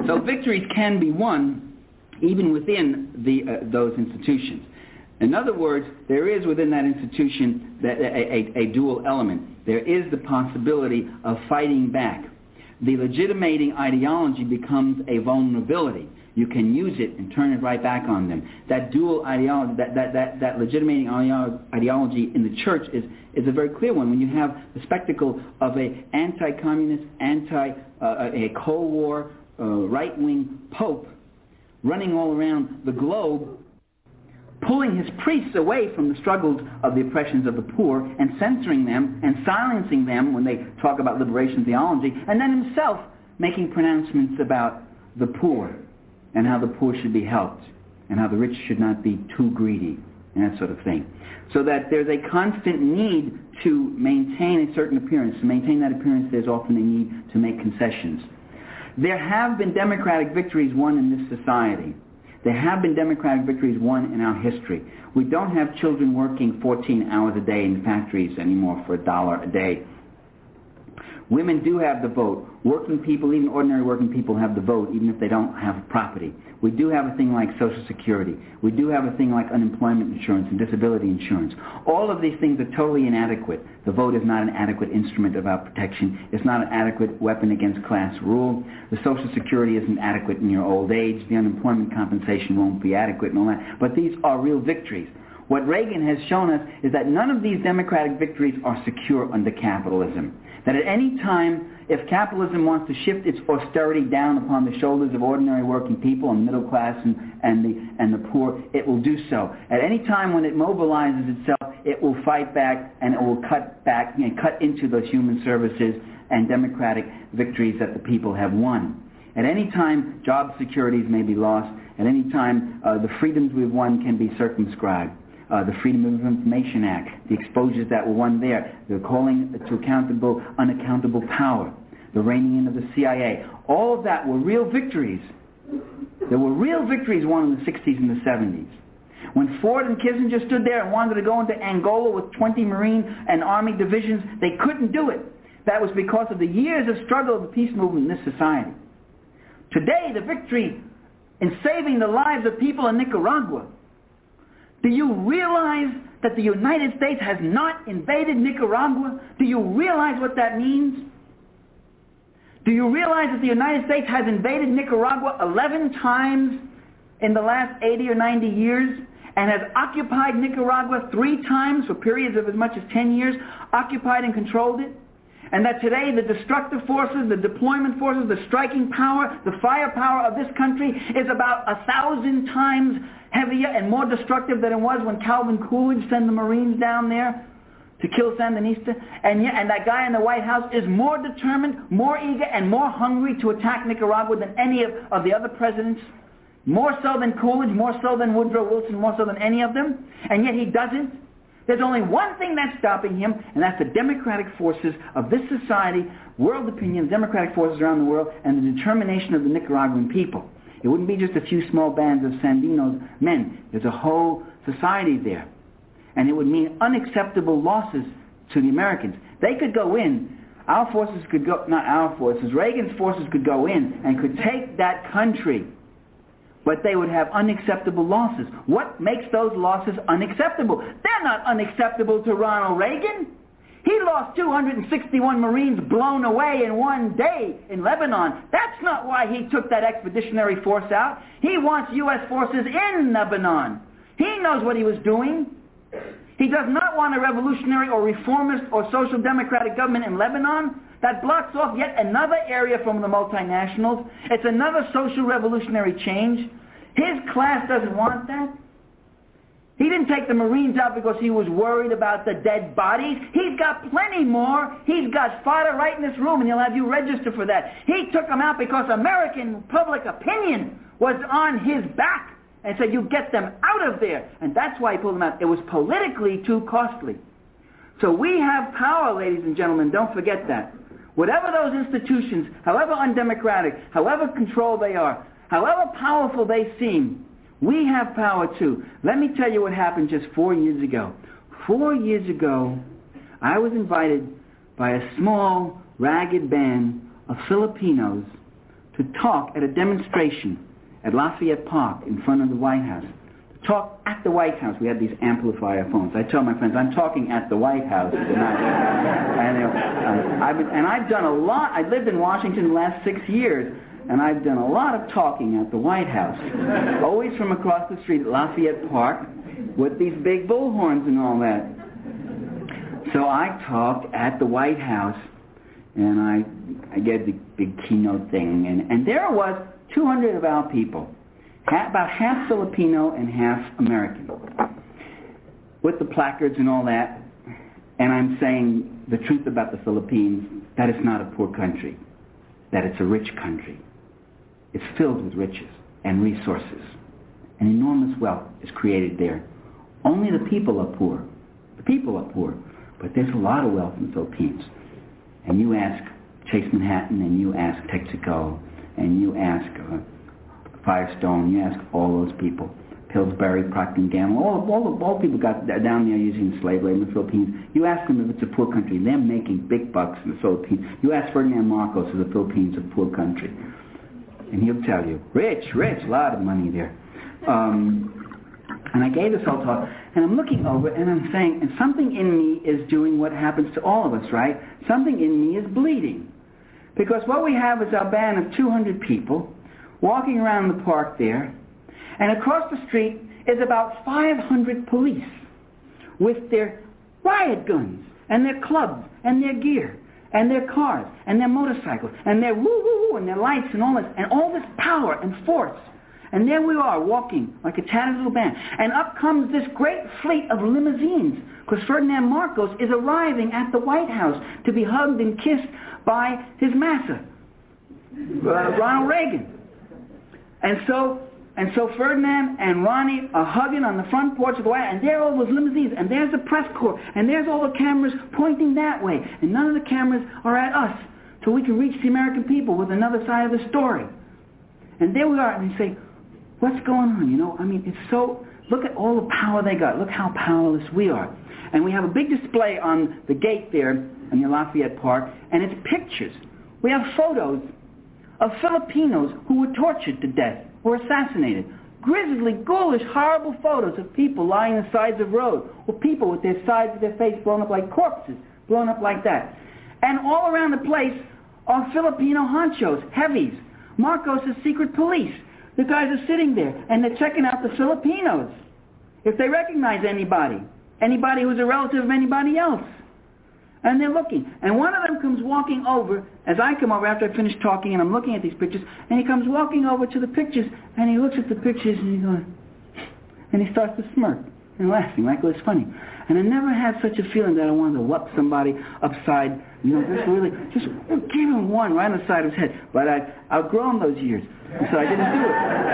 So victories can be won even within the, uh, those institutions. In other words, there is within that institution that a, a, a dual element. There is the possibility of fighting back. The legitimating ideology becomes a vulnerability. You can use it and turn it right back on them. That dual ideology, that, that, that, that legitimating ideology in the church is, is a very clear one. When you have the spectacle of a anti-communist, anti, uh, a Cold War, uh, right-wing pope running all around the globe, pulling his priests away from the struggles of the oppressions of the poor and censoring them and silencing them when they talk about liberation theology, and then himself making pronouncements about the poor and how the poor should be helped and how the rich should not be too greedy and that sort of thing. So that there's a constant need to maintain a certain appearance. To maintain that appearance, there's often a need to make concessions. There have been democratic victories won in this society. There have been democratic victories won in our history. We don't have children working fourteen hours a day in factories anymore for a dollar a day. Women do have the vote. Working people, even ordinary working people, have the vote, even if they don't have property. We do have a thing like Social Security. We do have a thing like unemployment insurance and disability insurance. All of these things are totally inadequate. The vote is not an adequate instrument of our protection. It's not an adequate weapon against class rule. The Social Security isn't adequate in your old age. The unemployment compensation won't be adequate and all that. But these are real victories. What Reagan has shown us is that none of these democratic victories are secure under capitalism. That at any time, if capitalism wants to shift its austerity down upon the shoulders of ordinary working people and middle class and, and, the, and the poor, it will do so. At any time when it mobilizes itself, it will fight back and it will cut back and cut into those human services and democratic victories that the people have won. At any time, job securities may be lost. At any time, uh, the freedoms we've won can be circumscribed. Uh, the Freedom of Information Act, the exposures that were won there, the calling to accountable, unaccountable power, the reining in of the C I A. All of that were real victories. There were real victories won in the sixties and the seventies. When Ford and Kissinger stood there and wanted to go into Angola with twenty Marine and Army divisions, they couldn't do it. That was because of the years of struggle of the peace movement in this society. Today, the victory in saving the lives of people in Nicaragua. Do you realize that the United States has not invaded Nicaragua? Do you realize what that means? Do you realize that the United States has invaded Nicaragua eleven times in the last eighty or ninety years and has occupied Nicaragua three times for periods of as much as ten years, occupied and controlled it? And that today the destructive forces, the deployment forces, the striking power, the firepower of this country is about a thousand times heavier and more destructive than it was when Calvin Coolidge sent the Marines down there to kill Sandinista. And, yet, and that guy in the White House is more determined, more eager, and more hungry to attack Nicaragua than any of, of the other presidents. More so than Coolidge, more so than Woodrow Wilson, more so than any of them. And yet he doesn't. There's only one thing that's stopping him, and that's the democratic forces of this society, world opinion, democratic forces around the world, and the determination of the Nicaraguan people. It wouldn't be just a few small bands of Sandino's men. There's a whole society there. And it would mean unacceptable losses to the Americans. They could go in. Our forces could go, not our forces, Reagan's forces could go in and could take that country. But they would have unacceptable losses. What makes those losses unacceptable? They're not unacceptable to Ronald Reagan. He lost two hundred sixty-one Marines blown away in one day in Lebanon. That's not why he took that expeditionary force out. He wants U S forces in Lebanon. He knows what he was doing. He does not want a revolutionary or reformist or social democratic government in Lebanon. That blocks off yet another area from the multinationals. It's another social revolutionary change. His class doesn't want that. He didn't take the Marines out because he was worried about the dead bodies. He's got plenty more. He's got fodder right in this room, and he'll have you register for that. He took them out because American public opinion was on his back and said, you get them out of there. And that's why he pulled them out. It was politically too costly. So we have power, ladies and gentlemen. Don't forget that. Whatever those institutions, however undemocratic, however controlled they are, however powerful they seem, we have power too. Let me tell you what happened just four years ago. Four years ago, I was invited by a small, ragged band of Filipinos to talk at a demonstration at Lafayette Park in front of the White House. To talk at the White House. We had these amplifier phones. I tell my friends, I'm talking at the White House. and, uh, I've been, and I've done a lot. I lived in Washington the last six years, and I've done a lot of talking at the White House. Always from across the street at Lafayette Park with these big bullhorns and all that. So I talked at the White House, and I, I gave the big keynote thing, and, and there was two hundred of our people, half, about half Filipino and half American, with the placards and all that, and I'm saying the truth about the Philippines, that it's not a poor country, that it's a rich country. It's filled with riches and resources, and enormous wealth is created there. Only the people are poor. The people are poor, but there's a lot of wealth in the Philippines. And you ask Chase Manhattan, and you ask Texaco, and you ask uh, Firestone, you ask all those people, Pillsbury, Procter and Gamble, all, all, all people got down there using slave labor in the Philippines. You ask them if it's a poor country, they're making big bucks in the Philippines. You ask Ferdinand Marcos if the Philippines is a poor country, and he'll tell you, rich, rich, a lot of money there. Um, and I gave this whole talk, and I'm looking over, and I'm saying, and something in me is doing what happens to all of us, right? Something in me is bleeding. Because what we have is our band of two hundred people walking around the park there, and across the street is about five hundred police with their riot guns and their clubs and their gear and their cars and their motorcycles and their woo-woo-woo and their lights and all this, and all this power and force. And there we are walking like a tattered little band. And up comes this great fleet of limousines, because Ferdinand Marcos is arriving at the White House to be hugged and kissed by his massa, uh, Ronald Reagan. And so, and so Ferdinand and Ronnie are hugging on the front porch of the White House, and there are all those limousines, and there's the press corps, and there's all the cameras pointing that way, and none of the cameras are at us, so we can reach the American people with another side of the story. And there we are, and they say, what's going on? You know, I mean, it's so, look at all the power they got. Look how powerless we are. And we have a big display on the gate there in the Lafayette Park, and it's pictures. We have photos of Filipinos who were tortured to death or assassinated. Grisly, ghoulish, horrible photos of people lying on the sides of roads, or people with their sides of their face blown up like corpses, blown up like that. And all around the place are Filipino honchos, heavies, Marcos' secret police. The guys are sitting there, and they're checking out the Filipinos. If they recognize anybody, anybody who's a relative of anybody else. And they're looking. And one of them comes walking over, as I come over after I finish talking, and I'm looking at these pictures, and he comes walking over to the pictures, and he looks at the pictures, and he's going, and he starts to smirk and laughing like it was funny. And I never had such a feeling that I wanted to whop somebody upside, you know, just really, just give him one right on the side of his head. But I outgrown those years, and so I didn't do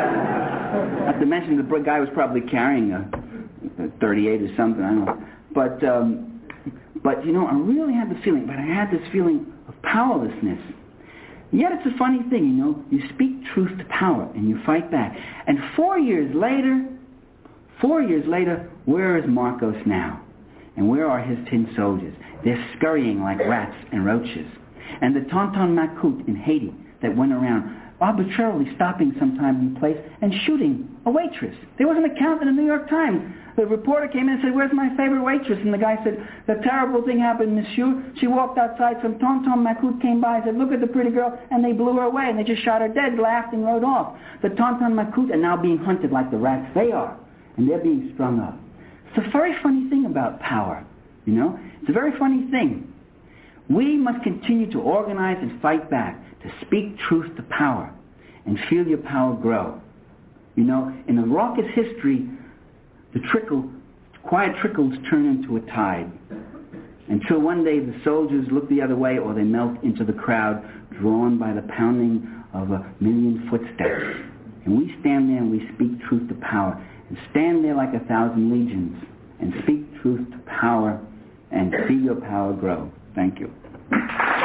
it. Not to mention the guy was probably carrying a, a thirty-eight or something, I don't know. But, um, but, you know, I really had the feeling, but I had this feeling of powerlessness. Yet it's a funny thing, you know, you speak truth to power and you fight back. And four years later, four years later, where is Marcos now? And where are his tin soldiers? They're scurrying like rats and roaches. And the Tonton Macoute in Haiti that went around arbitrarily stopping sometimes in place and shooting a waitress. There was an account in the New York Times. The reporter came in and said, where's my favorite waitress? And the guy said, the terrible thing happened, monsieur. She walked outside, some Tonton Macoute came by and said, look at the pretty girl, and they blew her away, and they just shot her dead, laughed, and rode off. The Tonton Macoute are now being hunted like the rats they are, and they're being strung up. It's a very funny thing about power, you know? It's a very funny thing. We must continue to organize and fight back, to speak truth to power, and feel your power grow. You know, in the raucous history, the trickle, quiet trickles turn into a tide, until one day the soldiers look the other way or they melt into the crowd, drawn by the pounding of a million footsteps. And we stand there and we speak truth to power, and stand there like a thousand legions, and speak truth to power, and see your power grow. Thank you.